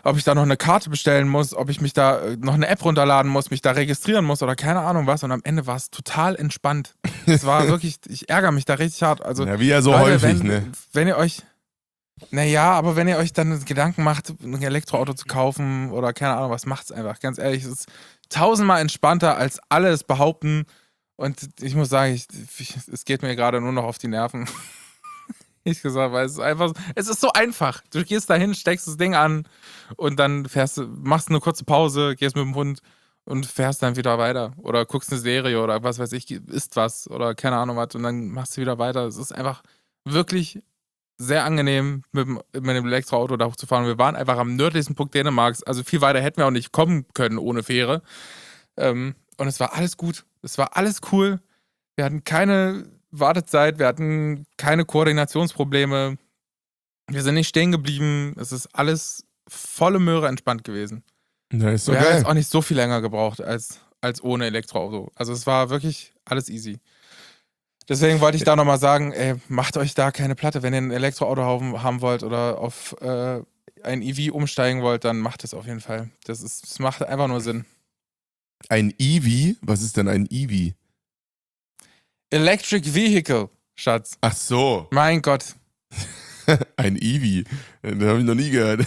ob ich da noch eine Karte bestellen muss, ob ich mich da äh, noch eine App runterladen muss, mich da registrieren muss oder keine Ahnung was. Und am Ende war es total entspannt. Es war wirklich, ich ärgere mich da richtig hart. Also, Ja, wie ja so Leute, häufig, wenn, ne? wenn ihr euch, naja, aber wenn ihr euch dann Gedanken macht, ein Elektroauto zu kaufen oder keine Ahnung was, macht's einfach. Ganz ehrlich, es ist tausendmal entspannter als alles behaupten. Und ich muss sagen, ich, ich, es geht mir gerade nur noch auf die Nerven. Ich gesagt, weil es ist einfach, es ist so einfach. Du gehst dahin, steckst das Ding an und dann fährst du, machst eine kurze Pause, gehst mit dem Hund und fährst dann wieder weiter. Oder guckst eine Serie oder was weiß ich, isst was oder keine Ahnung was und dann machst du wieder weiter. Es ist einfach wirklich sehr angenehm, mit dem, mit dem Elektroauto da hochzufahren. Wir waren einfach am nördlichsten Punkt Dänemarks, also viel weiter hätten wir auch nicht kommen können ohne Fähre. Ähm, und es war alles gut. Es war alles cool. Wir hatten keine Wartezeit, wir hatten keine Koordinationsprobleme, wir sind nicht stehen geblieben, es ist alles volle Möhre entspannt gewesen. Ja, ist so wir haben geil. jetzt auch nicht so viel länger gebraucht als, als ohne Elektroauto. Also es war wirklich alles easy. Deswegen wollte ich da nochmal sagen, ey, macht euch da keine Platte. Wenn ihr ein Elektroauto haben, haben wollt oder auf äh, ein E V umsteigen wollt, dann macht es auf jeden Fall. Das, ist, das macht einfach nur Sinn. Ein E V? Was ist denn ein E V? Electric Vehicle, Schatz. Ach so. Mein Gott. Ein E V. Den habe ich noch nie gehört.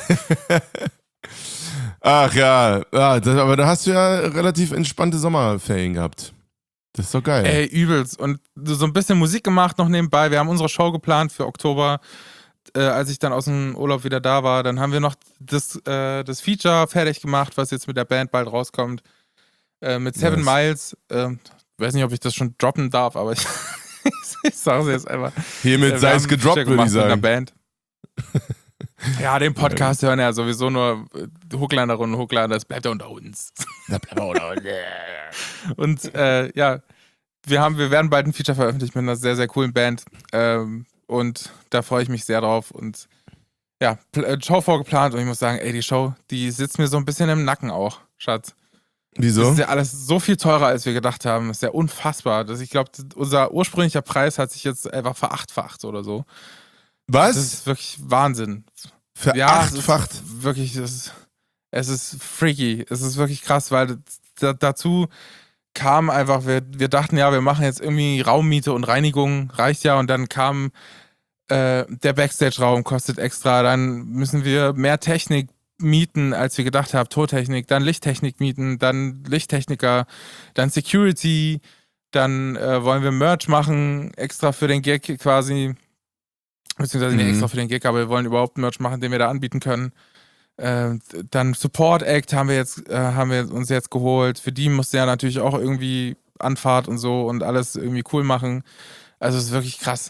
Ach ja, ja das, aber da hast du ja relativ entspannte Sommerferien gehabt. Das ist doch geil. Ey, übelst. Und so ein bisschen Musik gemacht noch nebenbei. Wir haben unsere Show geplant für Oktober. Äh, als ich dann aus dem Urlaub wieder da war, dann haben wir noch das, äh, das Feature fertig gemacht, was jetzt mit der Band bald rauskommt. Äh, mit Seven Nice. Miles. Äh, weiß nicht, ob ich das schon droppen darf, aber ich, ich sage es jetzt einfach. Hiermit Äh, sei wir es haben ein gedroppt, Feature würde ich gemacht mit einer sagen. Band. Ja, den Podcast hören ja sowieso nur Hooklanderinnen und Hooklander, das bleibt ja unter uns. Das bleibt aber unter uns. Und äh, ja, wir, haben, wir werden bald ein Feature veröffentlicht mit einer sehr, sehr coolen Band. Ähm, und da freue ich mich sehr drauf. Und ja, Pl- Show vorgeplant und ich muss sagen, ey, die Show, die sitzt mir so ein bisschen im Nacken auch, Schatz. Das Wieso? ist ja alles so viel teurer, als wir gedacht haben. Das ist ja unfassbar. Das, ich glaube, unser ursprünglicher Preis hat sich jetzt einfach verachtfacht oder so. Was? Das ist wirklich Wahnsinn. Verachtfacht? Ja, es ist wirklich, es ist, es ist freaky. Es ist wirklich krass, weil da, dazu kam einfach, wir, wir dachten ja, wir machen jetzt irgendwie Raummiete und Reinigung, reicht ja. Und dann kam äh, der Backstage-Raum, kostet extra. Dann müssen wir mehr Technik mieten, als wir gedacht haben. Tontechnik, dann Lichttechnik mieten, dann Lichttechniker, dann Security. Dann äh, wollen wir Merch machen, extra für den Gig quasi. Beziehungsweise Mhm. nicht extra für den Gig, aber wir wollen überhaupt Merch machen, den wir da anbieten können. Äh, dann Support Act haben wir jetzt, äh, haben wir uns jetzt geholt. Für die musste ja natürlich auch irgendwie Anfahrt und so und alles irgendwie cool machen. Also es ist wirklich krass.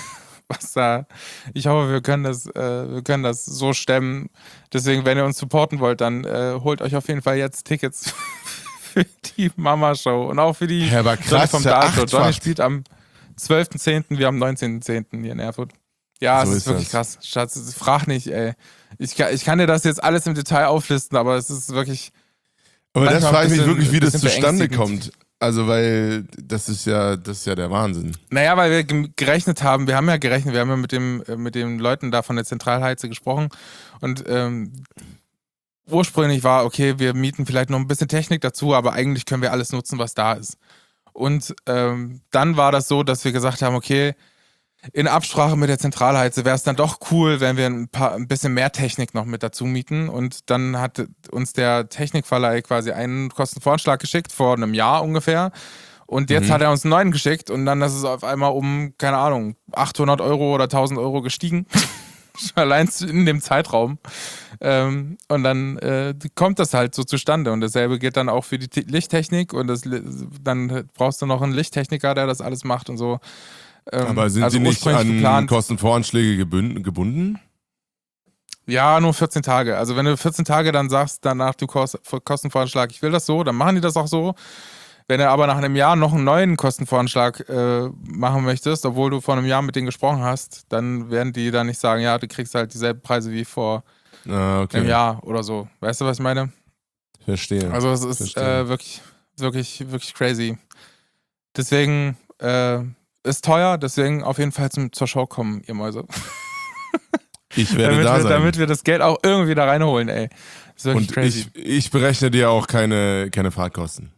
Was da. Ich hoffe, wir können das, äh, wir können das so stemmen. Deswegen, wenn ihr uns supporten wollt, dann äh, holt euch auf jeden Fall jetzt Tickets für die Mama-Show und auch für die Ja, aber Johnny krass, vom Dahl-Show. Johnny verachtfacht. spielt am zwölften zehnten, wir am neunzehnten zehnten hier in Erfurt. Ja, So es ist ist wirklich das. krass. Schatz, frag nicht, ey. Ich kann, ich kann dir das jetzt alles im Detail auflisten, aber es ist wirklich. Aber das manchmal frage ich ein mich bisschen- wirklich, wie das bisschen zustande beängstigend. kommt. Also, weil das ist ja, das ist ja der Wahnsinn. Naja, weil wir gem- gerechnet haben, wir haben ja gerechnet, wir haben ja mit, dem, äh, mit den Leuten da von der Zentralheize gesprochen und ähm, ursprünglich war, okay, wir mieten vielleicht noch ein bisschen Technik dazu, aber eigentlich können wir alles nutzen, was da ist. Und ähm, dann war das so, dass wir gesagt haben, okay, in Absprache mit der Zentralheize wäre es dann doch cool, wenn wir ein, paar, ein bisschen mehr Technik noch mit dazu mieten. Und dann hat uns der Technikverleih quasi einen Kostenvoranschlag geschickt, vor einem Jahr ungefähr. Und jetzt Mhm. hat er uns einen neuen geschickt und dann ist es auf einmal um, keine Ahnung, achthundert Euro oder tausend Euro gestiegen. Allein in dem Zeitraum. Ähm, und dann äh, kommt das halt so zustande. Und dasselbe gilt dann auch für die T- Lichttechnik. Und das, Li- dann brauchst du noch einen Lichttechniker, der das alles macht und so. Ähm, Aber sind also die nicht ursprünglich an geplant, Kostenvoranschläge gebünden, gebunden? ja, nur vierzehn Tage. Also wenn du vierzehn Tage dann sagst, danach du Kost, Kostenvoranschlag, ich will das so, dann machen die das auch so. Wenn du aber nach einem Jahr noch einen neuen Kostenvoranschlag äh, machen möchtest, obwohl du vor einem Jahr mit denen gesprochen hast, dann werden die dann nicht sagen, ja, du kriegst halt dieselben Preise wie vor Ah, okay. einem Jahr oder so. Weißt du, was ich meine? Verstehe. Also es ist Verstehe. äh, wirklich, wirklich, wirklich crazy. Deswegen äh, ist teuer, deswegen auf jeden Fall zum, zur Show kommen, ihr Mäuse. Ich werde damit da wir, sein. Damit wir das Geld auch irgendwie da reinholen, ey. Das ist wirklich Und crazy. ich, ich berechne dir auch keine, keine Fahrtkosten.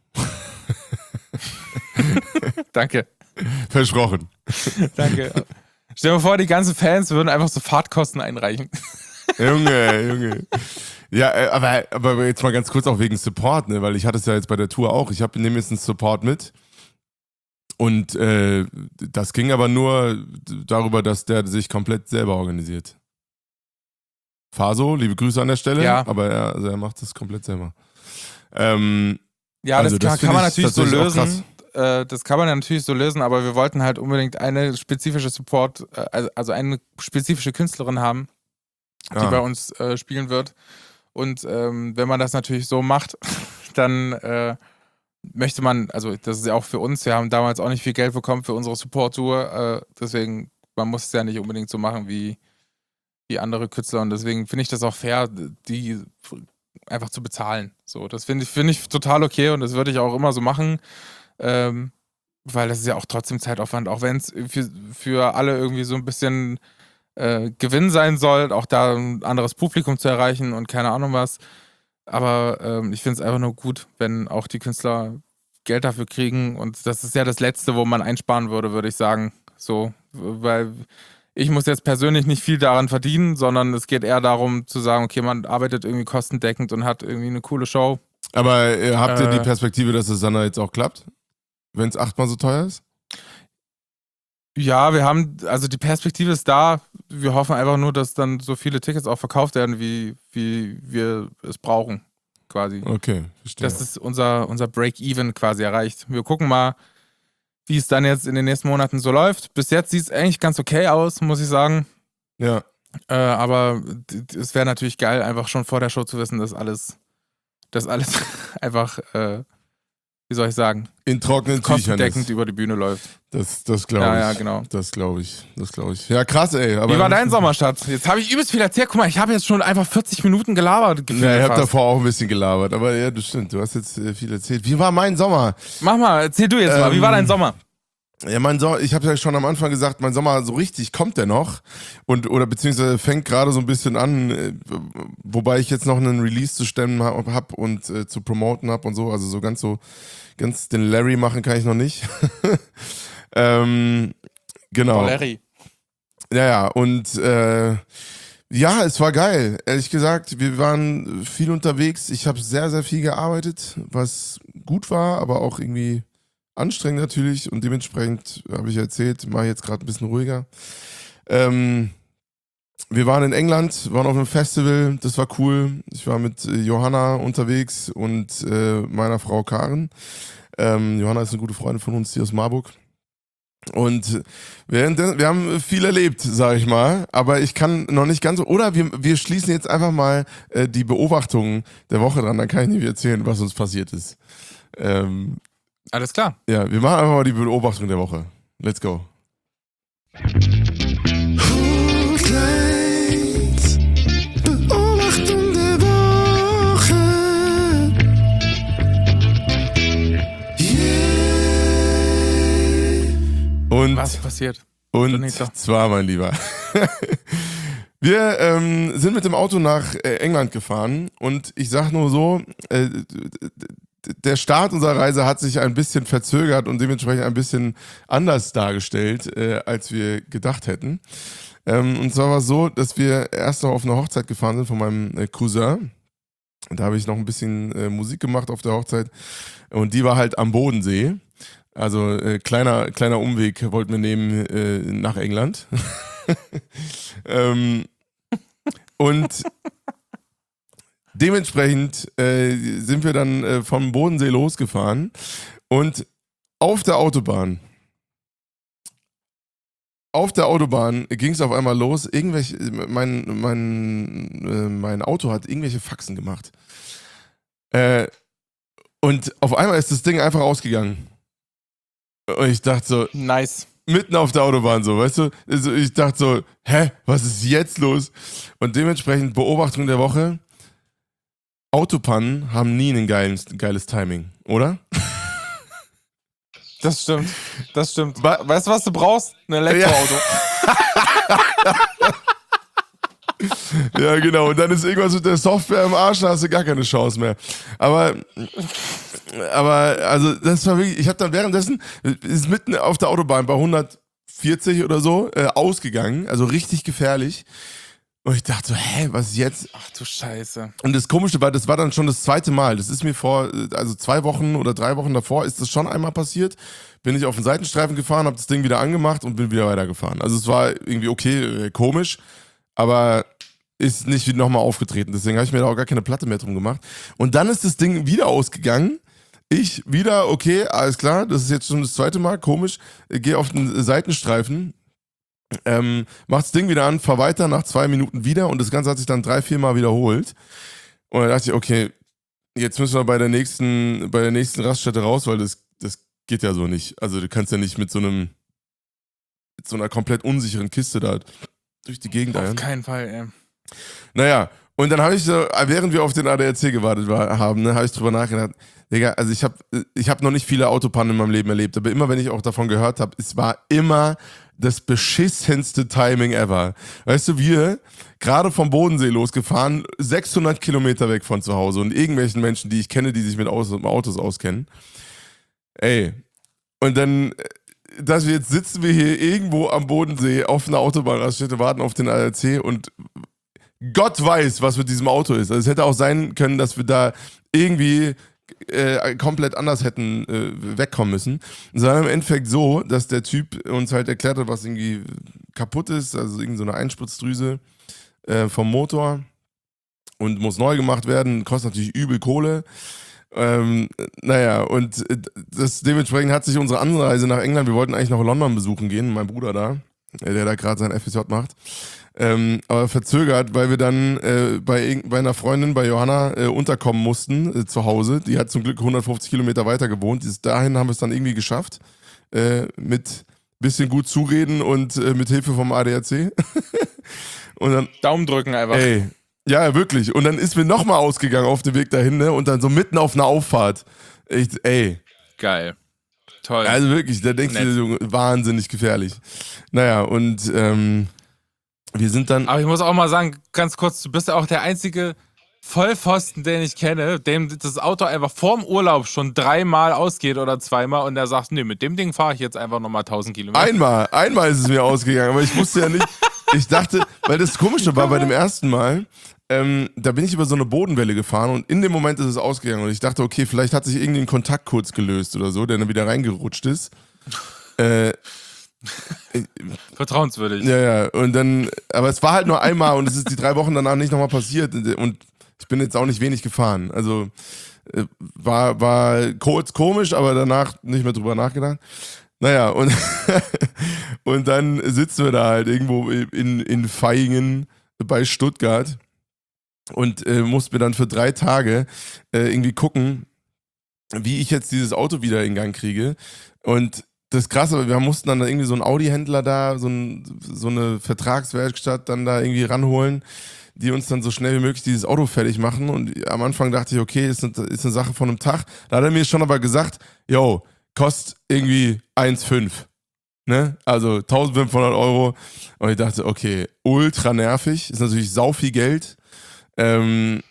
Danke. Versprochen. Danke. Stell dir mal vor, die ganzen Fans würden einfach so Fahrtkosten einreichen. Junge, Junge. Ja, äh, aber, aber jetzt mal ganz kurz auch wegen Support, ne? Weil ich hatte es ja jetzt bei der Tour auch. Ich habe nehme jetzt einen Support mit. Und äh, das ging aber nur darüber, dass der sich komplett selber organisiert. Faso, liebe Grüße an der Stelle. Ja. Aber er, also er macht das komplett selber. Ähm, Ja, also das, das kann, kann man find ich natürlich so tatsächlich auch lösen. Äh, das kann man ja natürlich so lösen, aber wir wollten halt unbedingt eine spezifische Support, äh, also, also eine spezifische Künstlerin haben, die Ah. bei uns äh, spielen wird. Und ähm, wenn man das natürlich so macht, dann äh, möchte man, also das ist ja auch für uns, wir haben damals auch nicht viel Geld bekommen für unsere Support-Tour, äh, deswegen, man muss es ja nicht unbedingt so machen wie, wie andere Künstler und deswegen finde ich das auch fair, die einfach zu bezahlen. So, das finde ich, find ich total okay und das würde ich auch immer so machen, ähm, weil das ist ja auch trotzdem Zeitaufwand, auch wenn es für, für alle irgendwie so ein bisschen äh, Gewinn sein soll, auch da ein anderes Publikum zu erreichen und keine Ahnung was. Aber ähm, ich finde es einfach nur gut, wenn auch die Künstler Geld dafür kriegen und das ist ja das Letzte, wo man einsparen würde, würde ich sagen. So, weil ich muss jetzt persönlich nicht viel daran verdienen, sondern es geht eher darum zu sagen, okay, man arbeitet irgendwie kostendeckend und hat irgendwie eine coole Show. Aber äh, habt ihr Äh, die Perspektive, dass es dann jetzt auch klappt? Wenn es achtmal so teuer ist? Ja, wir haben, also die Perspektive ist da. Wir hoffen einfach nur, dass dann so viele Tickets auch verkauft werden, wie, wie wir es brauchen, quasi. Okay, verstehe. Dass es unser, unser Break-Even quasi erreicht. Wir gucken mal, wie es dann jetzt in den nächsten Monaten so läuft. Bis jetzt sieht es eigentlich ganz okay aus, muss ich sagen. Ja. Äh, aber es wäre natürlich geil, einfach schon vor der Show zu wissen, dass alles, dass alles einfach, äh, wie soll ich sagen, In trockenen Tüchern kostendeckend ist. über die Bühne läuft. Das, das glaube ich. Ja, ja, genau. Das glaube ich. Das glaube ich. Ja, krass, ey. Aber Wie war dein Sommerstart? Jetzt habe ich übelst viel erzählt. Guck mal, ich habe jetzt schon einfach vierzig Minuten gelabert. Ja, ich habe fast. davor auch ein bisschen gelabert, aber ja, das stimmt. Du hast jetzt äh, viel erzählt. Wie war mein Sommer? Mach mal, erzähl du jetzt mal. Wie Ähm, war dein Sommer? Ja, mein Sommer, ich habe ja schon am Anfang gesagt, mein Sommer so richtig kommt der noch und oder beziehungsweise fängt gerade so ein bisschen an, äh, wobei ich jetzt noch einen Release zu stemmen habe hab und äh, zu promoten habe und so, also so ganz so ganz den Larry machen kann ich noch nicht. ähm, genau. Oh, Larry. Ja, ja, und äh, ja, es war geil. Ehrlich gesagt, wir waren viel unterwegs. Ich habe sehr, sehr viel gearbeitet, was gut war, aber auch irgendwie anstrengend natürlich. Und dementsprechend, habe ich erzählt, mache ich jetzt gerade ein bisschen ruhiger. Ähm, wir waren in England, waren auf einem Festival, das war cool. Ich war mit äh, Johanna unterwegs und äh, meiner Frau Karen. Ähm, Johanna ist eine gute Freundin von uns, die aus Marburg. Und wir, wir haben viel erlebt, sag ich mal, aber ich kann noch nicht ganz so, oder wir, wir schließen jetzt einfach mal äh, die Beobachtungen der Woche dran, dann kann ich nicht erzählen, was uns passiert ist. Ähm, Alles klar. ja, wir machen einfach mal die Beobachtung der Woche. Let's go. Hotlines, Beobachtung der Woche. Yeah. Und Was passiert? Und Donita. zwar, mein Lieber, wir ähm, sind mit dem Auto nach äh, England gefahren und ich sag nur so, äh, der Start unserer Reise hat sich ein bisschen verzögert und dementsprechend ein bisschen anders dargestellt, äh, als wir gedacht hätten. Ähm, und zwar war es so, dass wir erst noch auf eine Hochzeit gefahren sind von meinem äh, Cousin. Da habe ich noch ein bisschen äh, Musik gemacht auf der Hochzeit und die war halt am Bodensee. Also äh, kleiner, kleiner Umweg wollten wir nehmen äh, nach England. ähm, und dementsprechend äh, sind wir dann äh, vom Bodensee losgefahren und auf der Autobahn, auf der Autobahn ging es auf einmal los, irgendwelche, mein, mein, äh, mein Auto hat irgendwelche Faxen gemacht. Äh, und auf einmal ist das Ding einfach ausgegangen. Und ich dachte so, Nice. mitten auf der Autobahn so, weißt du? Also ich dachte so, hä, was ist jetzt los? Und dementsprechend Beobachtung der Woche, Autopannen haben nie ein geiles, geiles Timing, oder? Das stimmt. Das stimmt. Wa- Weißt du, was du brauchst? Ein Elektroauto. Ja, genau. Und dann ist irgendwas mit der Software im Arsch, da hast du gar keine Chance mehr. Aber, aber, also, das war wirklich, ich habe dann währenddessen, ist mitten auf der Autobahn bei hundertvierzig oder so, äh, ausgegangen, also richtig gefährlich. Und ich dachte so, hä, was ist jetzt? Ach du Scheiße. Und das Komische war, das war dann schon das zweite Mal. Das ist mir vor, also zwei Wochen oder drei Wochen davor ist das schon einmal passiert. Bin ich auf den Seitenstreifen gefahren, habe das Ding wieder angemacht und bin wieder weitergefahren. Also es war irgendwie okay, äh, komisch, aber ist nicht nochmal aufgetreten. Deswegen habe ich mir da auch gar keine Platte mehr drum gemacht. Und dann ist das Ding wieder ausgegangen. Ich wieder, okay, alles klar, das ist jetzt schon das zweite Mal, komisch. Gehe auf den Seitenstreifen. Ähm, macht das Ding wieder an, fahr weiter, nach zwei Minuten wieder und das Ganze hat sich dann drei, vier Mal wiederholt. Und dann dachte ich, okay, jetzt müssen wir bei der nächsten, bei der nächsten Raststätte raus, weil das, das geht ja so nicht. Also du kannst ja nicht mit so einem, mit so einer komplett unsicheren Kiste da durch die Gegend Auf eiern. keinen Fall, ey. Naja, und dann habe ich so, während wir auf den A D A C gewartet war, haben, ne, habe ich drüber nachgedacht, Digga, also ich habe ich hab noch nicht viele Autopannen in meinem Leben erlebt, aber immer wenn ich auch davon gehört habe, es war immer das beschissenste Timing ever. Weißt du, wir gerade vom Bodensee losgefahren, sechshundert Kilometer weg von zu Hause und irgendwelchen Menschen, die ich kenne, die sich mit Autos auskennen. Ey, und dann, dass wir jetzt sitzen wir hier irgendwo am Bodensee auf einer Autobahnraststätte, warten auf den A D A C und Gott weiß, was mit diesem Auto ist. Also es hätte auch sein können, dass wir da irgendwie äh, komplett anders hätten äh, wegkommen müssen. Sondern im Endeffekt so, dass der Typ uns halt erklärt hat, was irgendwie kaputt ist, also irgend so eine Einspritzdrüse äh, vom Motor und muss neu gemacht werden, kostet natürlich übel Kohle. Ähm, naja, und das, dementsprechend hat sich unsere Anreise nach England, wir wollten eigentlich noch London besuchen gehen, mein Bruder da, der da gerade sein F S J macht, ähm, aber verzögert, weil wir dann äh, bei, bei einer Freundin, bei Johanna, äh, unterkommen mussten, äh, zu Hause. Die hat zum Glück hundertfünfzig Kilometer weiter gewohnt. Bis dahin haben wir es dann irgendwie geschafft, äh, mit bisschen gut zureden und äh, mit Hilfe vom A D A C. Und dann, Daumen drücken einfach. ey, ja, wirklich. Und dann ist mir nochmal ausgegangen auf dem Weg dahin, ne? Und dann so mitten auf einer Auffahrt. Ich, ey. Geil. Toll. Also wirklich, da denkst du dir so, wahnsinnig gefährlich. Naja, und ähm, wir sind dann. Aber ich muss auch mal sagen, ganz kurz, du bist ja auch der einzige Vollpfosten, den ich kenne, dem das Auto einfach vorm Urlaub schon dreimal ausgeht oder zweimal und der sagt, nee, mit dem Ding fahre ich jetzt einfach nochmal tausend Kilometer. Einmal, einmal ist es mir ausgegangen, aber ich wusste ja nicht, ich dachte, weil das Komische war bei dem ersten Mal, ähm, da bin ich über so eine Bodenwelle gefahren und in dem Moment ist es ausgegangen und ich dachte, okay, vielleicht hat sich irgendwie ein Kontakt kurz gelöst oder so, der dann wieder reingerutscht ist. Äh, Vertrauenswürdig. Ja, ja, und dann, aber es war halt nur einmal und es ist die drei Wochen danach nicht nochmal passiert und ich bin jetzt auch nicht wenig gefahren. Also äh, war, war kurz komisch, aber danach nicht mehr drüber nachgedacht. Naja, und, und dann sitzen wir da halt irgendwo in, in Vaihingen bei Stuttgart und äh, mussten wir dann für drei Tage äh, irgendwie gucken, wie ich jetzt dieses Auto wieder in Gang kriege. Und das ist krass, aber wir mussten dann da irgendwie so einen Audi-Händler da, so, ein, so eine Vertragswerkstatt dann da irgendwie ranholen, die uns dann so schnell wie möglich dieses Auto fertig machen. Und am Anfang dachte ich, okay, ist eine, ist eine Sache von einem Tag. Da hat er mir schon aber gesagt, yo, kostet irgendwie eins Komma fünf. Ne? Also eintausendfünfhundert Euro. Und ich dachte, okay, ultra nervig. Ist natürlich sau viel Geld. Ähm,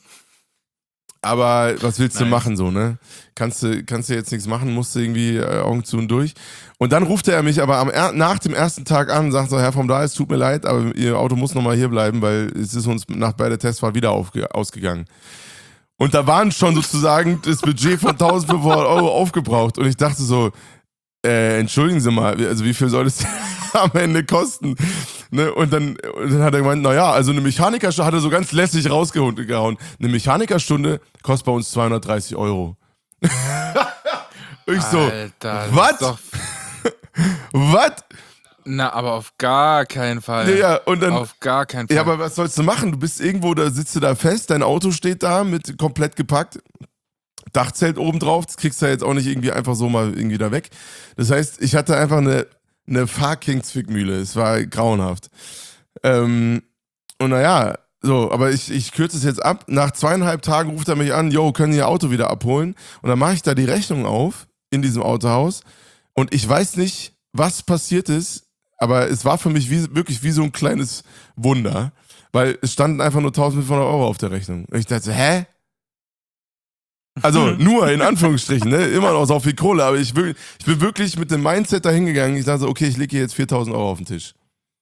aber was willst du Nice. machen so, ne? Kannst du, kannst du jetzt nichts machen, musst du irgendwie äh, Augen zu und durch. Und dann ruft er mich aber am, er- nach dem ersten Tag an und sagt so, Herr vom Dahls, es tut mir leid, aber Ihr Auto muss nochmal hier bleiben, weil es ist uns nach bei der Testfahrt wieder aufge- ausgegangen. Und da waren schon sozusagen das Budget von eintausendfünfhundert Euro aufgebraucht. Und ich dachte so, äh, entschuldigen Sie mal, also wie viel soll das am Ende kosten? Ne? Und, dann, und dann hat er gemeint, naja, also eine Mechanikerstunde, hat er so ganz lässig rausgehauen. Eine Mechanikerstunde kostet bei uns zweihundertdreißig Euro. Ich so, Alter, das was? ist doch- was? Na, aber auf gar keinen Fall. Ja, und dann, Auf gar keinen Fall. ja, aber was sollst du machen? Du bist irgendwo, da sitzt du da fest, dein Auto steht da mit komplett gepackt, Dachzelt oben drauf, das kriegst du ja jetzt auch nicht irgendwie einfach so mal irgendwie da weg. Das heißt, ich hatte einfach eine, eine fucking Zwickmühle. Es war grauenhaft. Ähm, und naja, so, aber ich, ich kürze es jetzt ab. Nach zweieinhalb Tagen ruft er mich an, yo, können Sie Ihr Auto wieder abholen? Und dann mache ich da die Rechnung auf in diesem Autohaus und ich weiß nicht, was passiert ist, aber es war für mich wie, wirklich wie so ein kleines Wunder. Weil es standen einfach nur eintausendfünfhundert Euro auf der Rechnung. Und ich dachte so, hä? Also nur in Anführungsstrichen, ne? Immer noch so viel Kohle, aber ich, will, ich bin wirklich mit dem Mindset da hingegangen. Ich dachte so, okay, ich lege hier jetzt viertausend Euro auf den Tisch.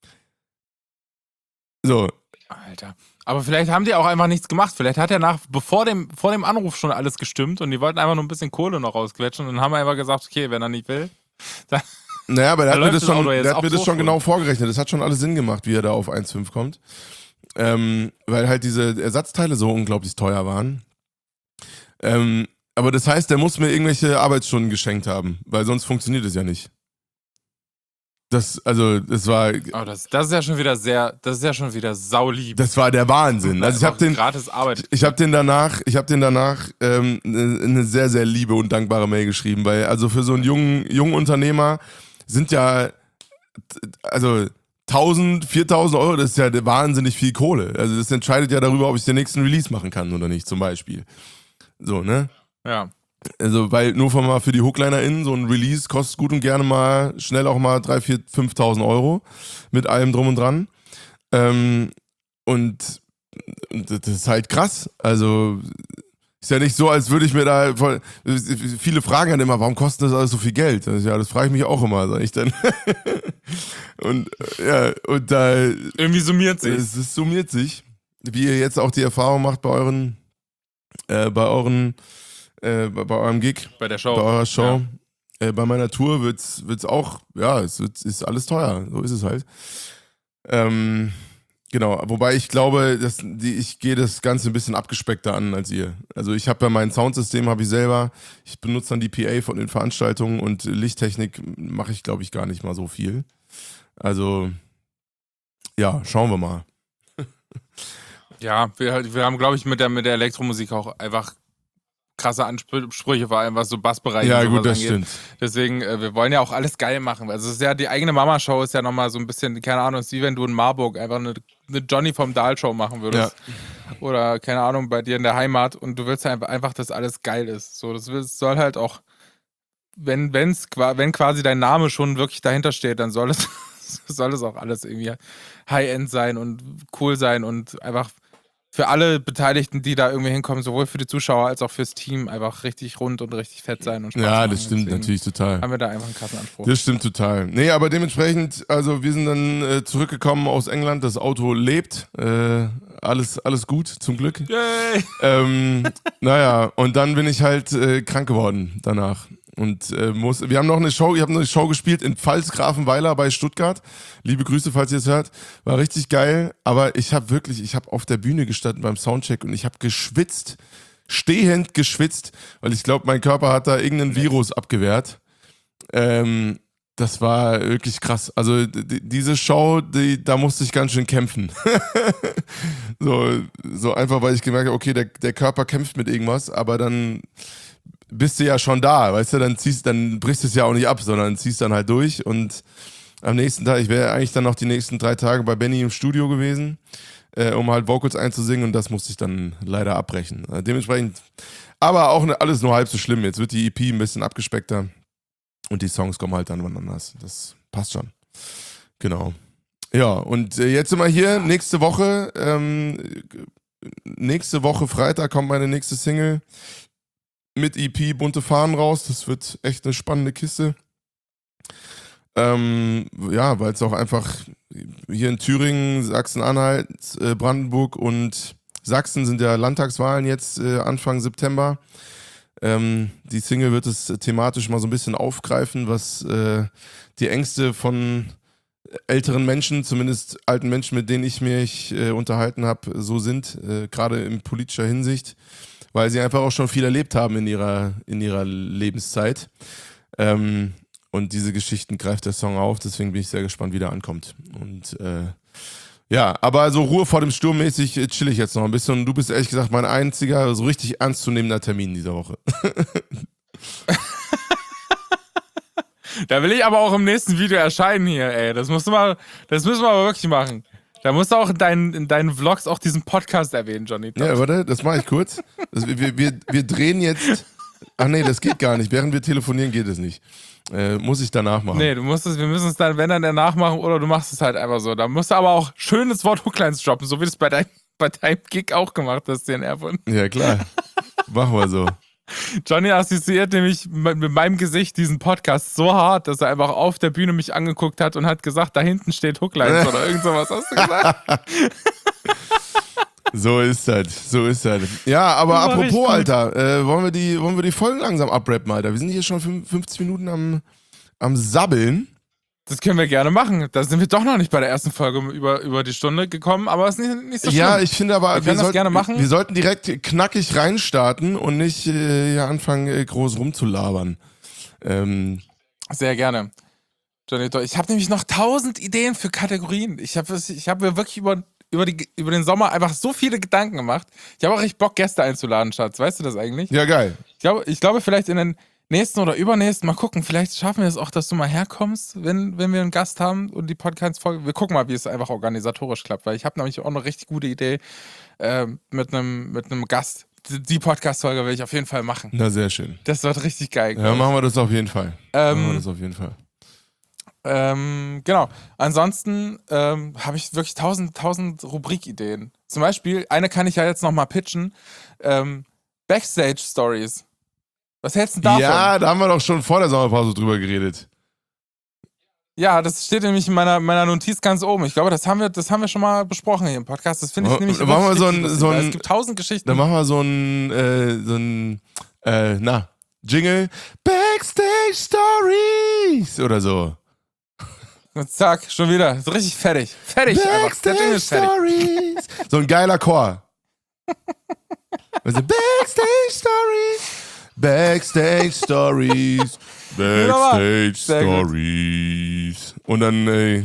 So. Alter. Aber vielleicht haben die auch einfach nichts gemacht. Vielleicht hat er nach, bevor dem, vor dem Anruf schon alles gestimmt und die wollten einfach nur ein bisschen Kohle noch rausquetschen und dann haben wir einfach gesagt, okay, wenn er nicht will, dann. Naja, aber der hat mir das schon, der hat mir das so schon genau vorgerechnet. Das hat schon alles Sinn gemacht, wie er da auf eins Komma fünf kommt. Ähm, weil halt diese Ersatzteile so unglaublich teuer waren. Ähm, aber das heißt, der muss mir irgendwelche Arbeitsstunden geschenkt haben, weil sonst funktioniert es ja nicht. Das, also, das war. Oh, das, das ist ja schon wieder sehr, das ist ja schon wieder saulieb. Das war der Wahnsinn. Also ich habe den, gratis Arbeit. ich habe den danach, ich habe den danach ähm, eine sehr, sehr liebe und dankbare Mail geschrieben, weil also für so einen jungen, jungen Unternehmer sind ja, also tausend, viertausend Euro, das ist ja wahnsinnig viel Kohle. Also das entscheidet ja darüber, ob ich den nächsten Release machen kann oder nicht, zum Beispiel. So, ne? Ja. Also, weil nur von mal für die HooklinerInnen, so ein Release kostet gut und gerne mal schnell auch mal dreitausend, viertausend, fünftausend Euro mit allem drum und dran. Ähm, und das ist halt krass. Also, ist ja nicht so, als würde ich mir da voll, viele fragen dann immer, warum kostet das alles so viel Geld? Das, ja, das frage ich mich auch immer, sag ich dann. und ja, und da irgendwie summiert sich. Es, es summiert sich, wie ihr jetzt auch die Erfahrung macht bei euren, äh, bei euren Äh, bei, bei eurem Gig, bei der Show, bei eurer Show, ja. äh, bei meiner Tour wird's, wird's auch, ja, es wird, ist alles teuer, so ist es halt. Ähm, genau, wobei ich glaube, dass die, ich gehe das Ganze ein bisschen abgespeckter an als ihr. Also ich habe ja mein Soundsystem, habe ich selber, ich benutze dann die P A von den Veranstaltungen und Lichttechnik mache ich, glaube ich, gar nicht mal so viel. Also, ja, schauen wir mal. Ja, wir, wir haben, glaube ich, mit der, mit der Elektromusik auch einfach krasse Ansprüche, vor allem was so Bassbereich ja, und gut, das angeht. Stimmt. Deswegen, äh, wir wollen ja auch alles geil machen. Also es ist ja, die eigene Mama-Show ist ja nochmal so ein bisschen, keine Ahnung, ist wie wenn du in Marburg einfach eine, eine Johnny vom Dahl-Show machen würdest. Ja. Oder, keine Ahnung, bei dir in der Heimat und du willst einfach, einfach, dass alles geil ist. So, das will, soll halt auch, wenn, wenn's, wenn quasi dein Name schon wirklich dahinter steht, dann soll es, soll es auch alles irgendwie High-End sein und cool sein und einfach für alle Beteiligten, die da irgendwie hinkommen, sowohl für die Zuschauer als auch fürs Team, einfach richtig rund und richtig fett sein und Spaß Ja, machen. das stimmt Deswegen natürlich total. haben wir da einfach einen krassen Anspruch. Das stimmt total. Nee, aber dementsprechend, also wir sind dann äh, zurückgekommen aus England, das Auto lebt, äh, alles, alles gut, zum Glück. Yay! Ähm, naja, und dann bin ich halt äh, krank geworden danach. Und äh, muss, wir haben noch eine Show, ich habe eine Show gespielt in Pfalz-Grafenweiler bei Stuttgart. Liebe Grüße, falls ihr es hört. War richtig geil, aber ich habe wirklich, ich habe auf der Bühne gestanden beim Soundcheck und ich habe geschwitzt, stehend geschwitzt, weil ich glaube, mein Körper hat da irgendeinen Virus abgewehrt. Ähm, das war wirklich krass. Also die, diese Show, die, da musste ich ganz schön kämpfen. so, so einfach, weil ich gemerkt habe, okay, der, der Körper kämpft mit irgendwas, aber dann bist du ja schon da, weißt du, dann ziehst, dann brichst du es ja auch nicht ab, sondern ziehst dann halt durch und am nächsten Tag, ich wäre eigentlich dann noch die nächsten drei Tage bei Benny im Studio gewesen, äh, um halt Vocals einzusingen und das musste ich dann leider abbrechen. Also dementsprechend, aber auch ne, alles nur halb so schlimm. Jetzt wird die E P ein bisschen abgespeckter und die Songs kommen halt dann wann anders. Das passt schon. Genau. Ja, und äh, jetzt sind wir hier, nächste Woche, ähm, nächste Woche Freitag kommt meine nächste Single mit E P Bunte Fahnen raus. Das wird echt eine spannende Kiste. Ähm, ja, weil es auch einfach hier in Thüringen, Sachsen-Anhalt, äh, Brandenburg und Sachsen sind ja Landtagswahlen jetzt äh, Anfang September. Ähm, die Single wird es thematisch mal so ein bisschen aufgreifen, was äh, die Ängste von älteren Menschen, zumindest alten Menschen, mit denen ich mich äh, unterhalten habe, so sind, äh, gerade in politischer Hinsicht, weil sie einfach auch schon viel erlebt haben in ihrer, in ihrer Lebenszeit. Ähm, und diese Geschichten greift der Song auf, deswegen bin ich sehr gespannt, wie der ankommt. Und äh, ja, aber so Ruhe vor dem Sturm mäßig äh, chill ich jetzt noch ein bisschen. Und du bist ehrlich gesagt mein einziger so richtig ernstzunehmender Termin dieser Woche. Da will ich aber auch im nächsten Video erscheinen hier, ey. Das musst du mal, das müssen wir aber wirklich machen. Da musst du auch in deinen, in deinen Vlogs auch diesen Podcast erwähnen, Johnny. Ja, warte, das mache ich kurz. Das, wir, wir, wir drehen jetzt. Ach nee, das geht gar nicht. Während wir telefonieren, geht es nicht. Äh, muss ich danach machen. Nee, du musst es, wir müssen es dann, wenn dann danach machen oder du machst es halt einfach so. Da musst du aber auch schönes Wort Hooklines droppen, so wie du es bei, dein, bei deinem Gig auch gemacht hast, den Erwin. Ja, klar. Machen wir so. Johnny assoziiert nämlich mit meinem Gesicht diesen Podcast so hart, dass er einfach auf der Bühne mich angeguckt hat und hat gesagt, da hinten steht Hooklines oder irgend sowas. Hast du gesagt? So ist das, so ist das. Ja, aber Das war richtig apropos, gut. Alter, äh, wollen, wir die, wollen wir die Folgen langsam abrappen, Alter? Wir sind hier schon fünfzig Minuten am, am Sabbeln. Das können wir gerne machen. Da sind wir doch noch nicht bei der ersten Folge über, über die Stunde gekommen, aber es ist nicht, nicht so schlimm. Ja, ich finde aber, Wir können das sollten, gerne machen. wir sollten direkt knackig reinstarten und nicht äh, ja, anfangen, äh, groß rumzulabern. Ähm, Sehr gerne. Johnny, doch. Ich habe nämlich noch tausend Ideen für Kategorien. Ich habe ich hab mir wirklich über, über, die, über den Sommer einfach so viele Gedanken gemacht. Ich habe auch richtig Bock, Gäste einzuladen, Schatz. Weißt du das eigentlich? ja, geil. Ich glaube, ich glaube, vielleicht in den nächsten oder übernächsten, mal gucken, vielleicht schaffen wir es auch, dass du mal herkommst, wenn, wenn wir einen Gast haben und die Podcast-Folge. Wir gucken mal, wie es einfach organisatorisch klappt, weil ich habe nämlich auch eine richtig gute Idee äh, mit einem mit einem Gast. Die, die Podcast-Folge will ich auf jeden Fall machen. Na, sehr schön. Das wird richtig geil. Ja, machen wir das auf jeden Fall. machen wir Ähm, das auf jeden Fall. ähm, genau. Ansonsten ähm, habe ich wirklich tausend, tausend Rubrikideen. Zum Beispiel, eine kann ich ja jetzt nochmal pitchen. Ähm, Backstage-Stories. Was hältst du davon? Ja, da haben wir doch schon vor der Sommerpause drüber geredet. Ja, das steht nämlich in meiner, meiner Notiz ganz oben. Ich glaube, das haben wir, das haben wir schon mal besprochen hier im Podcast. Das finde ich Oh, nämlich machen wir wirklich so richtig ein- lustig, so weil ein- es gibt tausend Geschichten. Dann machen wir so ein, äh, so ein, äh, na, Jingle. Backstage Stories oder so. Und zack, schon wieder. So richtig fertig. Fertig einfach. Der Jingle Backstage ist fertig. Stories. So ein geiler Chor. Also Backstage Stories. Backstage Stories. Backstage Sehr gut. Stories. Und dann, ey,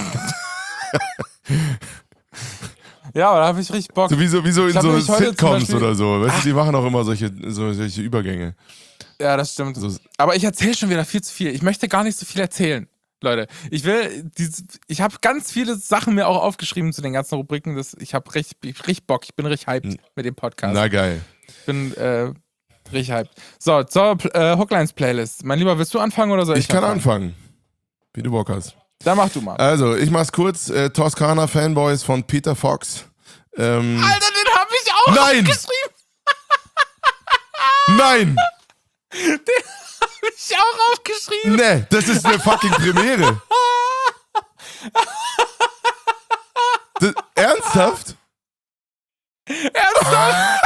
Ja, aber da habe ich richtig Bock. so wie so, wie so in hab so nämlich heute zum Sitcoms Beispiel- oder so. Weißt du, die machen auch immer solche, so, solche Übergänge. Ja, das stimmt. So, Aber ich erzähle schon wieder viel zu viel. Ich möchte gar nicht so viel erzählen, Leute. Ich will, dieses, ich habe ganz viele Sachen mir auch aufgeschrieben zu den ganzen Rubriken. Das, ich habe richtig, richtig Bock. Ich bin richtig hyped mit dem Podcast. na geil. Ich bin äh, richtig hyped. So, zur äh, Hooklines-Playlist. Mein Lieber, willst du anfangen oder soll ich Ich kann anfangen? anfangen. Wie du Bock hast. Dann mach du mal. Also, ich mach's kurz. Äh, Toskana Fanboys von Peter Fox. Ähm, Alter, den habe ich auch Nein! aufgeschrieben. Nein! Hab ich auch aufgeschrieben. Nee, das ist eine fucking Premiere. Das, ernsthaft? Ernsthaft?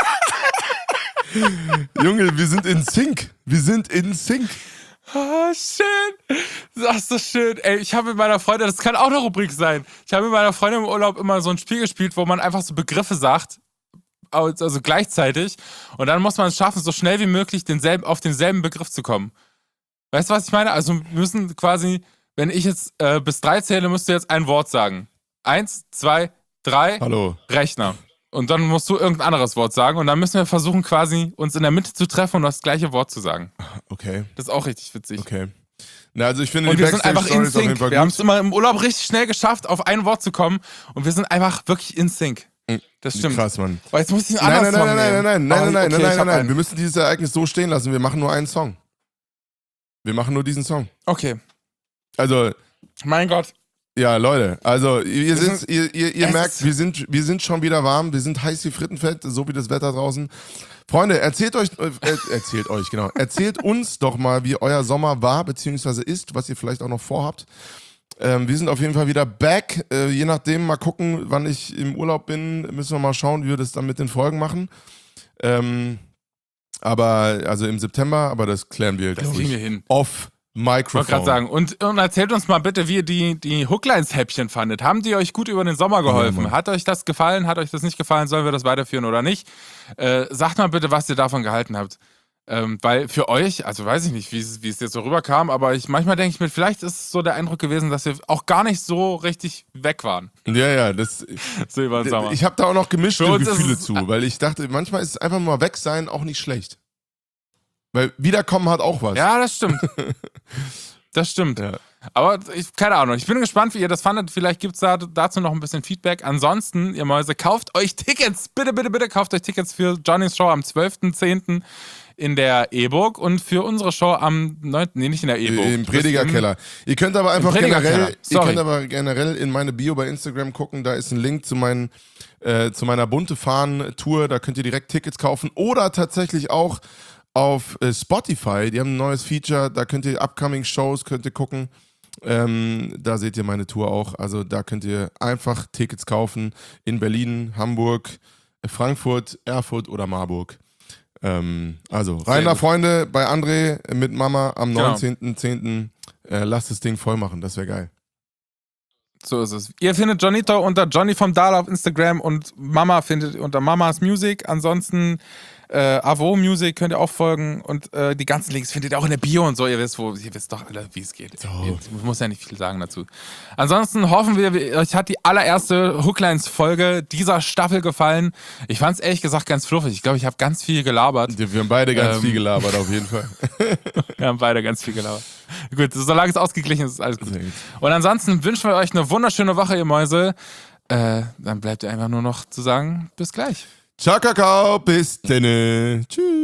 Junge, wir sind in Sync. Wir sind in Sync. Ah, schön. Das ist so schön. Ey, ich habe mit meiner Freundin, das kann auch eine Rubrik sein. Ich habe mit meiner Freundin im Urlaub immer so ein Spiel gespielt, wo man einfach so Begriffe sagt, also gleichzeitig. Und dann muss man es schaffen, so schnell wie möglich denselben, auf denselben Begriff zu kommen. Weißt du, was ich meine? Also wir müssen quasi, wenn ich jetzt äh, bis drei zähle, müsst du jetzt ein Wort sagen. Eins, zwei, drei, Hallo. Rechner. Und dann musst du irgendein anderes Wort sagen. Und dann müssen wir versuchen, quasi uns in der Mitte zu treffen und das gleiche Wort zu sagen. Okay, Das ist auch richtig witzig. okay. Na, also ich finde Und die wir sind einfach in Backstage-Stories auf jeden Sync. Fall Wir haben es gut. immer im Urlaub richtig schnell geschafft, auf ein Wort zu kommen. Und wir sind einfach wirklich in Sync. Das stimmt. Krass, Mann. Aber jetzt muss ich einen Nein, anderen nein, nein, Song nein, nein, nehmen. nein, nein, Oh, nein, nein, okay, nein, ich nein, hab nein. einen. Wir müssen dieses Ereignis so stehen lassen. Wir machen nur einen Song. Wir machen nur diesen Song. Okay. Also, Mein Gott. ja, Leute, also ihr, Das sitzt, ist- ihr, ihr, ihr es merkt, ist- wir sind, wir sind schon wieder warm, wir sind heiß wie Frittenfett, so wie das Wetter draußen. Freunde, erzählt euch, äh, erzählt euch, genau, erzählt uns doch mal, wie euer Sommer war, beziehungsweise ist, was ihr vielleicht auch noch vorhabt. Ähm, wir sind auf jeden Fall wieder back, äh, je nachdem, mal gucken, wann ich im Urlaub bin, müssen wir mal schauen, wie wir das dann mit den Folgen machen. Ähm, aber, also im September, aber das klären wir, Das glaub kriegen ich, wir hin. off Ich wollte Microphone. gerade sagen. Und, und erzählt uns mal bitte, wie ihr die, die Hooklines-Häppchen fandet. Haben die euch gut über den Sommer geholfen? Mann. Hat euch das gefallen? Hat euch das nicht gefallen? Sollen wir das weiterführen oder nicht? Äh, sagt mal bitte, was ihr davon gehalten habt. Ähm, weil für euch, also weiß ich nicht, wie es, wie es jetzt so rüberkam, aber ich manchmal denke ich mir, vielleicht ist es so der Eindruck gewesen, dass wir auch gar nicht so richtig weg waren. Ja, ja, das, So über den Sommer. ich habe da auch noch gemischte Für uns ist Gefühle es- zu, weil ich dachte, manchmal ist es einfach mal weg sein auch nicht schlecht. Weil wiederkommen hat auch was. Ja, das stimmt. Das stimmt. Ja. Aber ich, keine Ahnung, ich bin gespannt, wie ihr das fandet. Vielleicht gibt es da, dazu noch ein bisschen Feedback. Ansonsten, ihr Mäuse, kauft euch Tickets. Bitte, bitte, bitte kauft euch Tickets für Johnnys Show am zwölften zehnten in der E-Burg und für unsere Show am neunten Nee, nicht in der E-Burg. Im Predigerkeller. Ihr könnt aber einfach Predigerkeller. generell, ihr Sorry. könnt aber generell in meine Bio bei Instagram gucken, da ist ein Link zu, meinen, äh, zu meiner bunte Fahren-Tour, da könnt ihr direkt Tickets kaufen oder tatsächlich auch auf äh, Spotify, die haben ein neues Feature, da könnt ihr Upcoming Shows, könnt ihr gucken. Ähm, da seht ihr meine Tour auch. Also da könnt ihr einfach Tickets kaufen in Berlin, Hamburg, Frankfurt, Erfurt oder Marburg. Ähm, also rein da, Freunde, bei André mit Mama am Genau. neunzehnten zehnten Äh, lasst das Ding voll machen, das wäre geil. So ist es. Ihr findet Johnito unter Johnny vom Dahl auf Instagram und Mama findet ihr unter Mamas Music. Ansonsten äh, Avo Music könnt ihr auch folgen und äh, die ganzen Links findet ihr auch in der Bio und so. Ihr wisst, wo, ihr wisst doch alle, wie es geht. So. Ich muss ja nicht viel sagen dazu. Ansonsten hoffen wir, euch hat die allererste Hooklines-Folge dieser Staffel gefallen. Ich fand es ehrlich gesagt ganz fluffig. Ich glaube, ich habe ganz viel gelabert. Wir haben beide ganz Ähm. viel gelabert, auf jeden Fall. Wir haben beide ganz viel gelabert. Gut, solange es ausgeglichen ist, ist alles gut. Sehr gut. Und ansonsten wünschen wir euch eine wunderschöne Woche, ihr Mäuse. Äh, dann bleibt ihr einfach nur noch zu sagen, bis gleich. Ciao, Kakao, bis denne. Tschüss.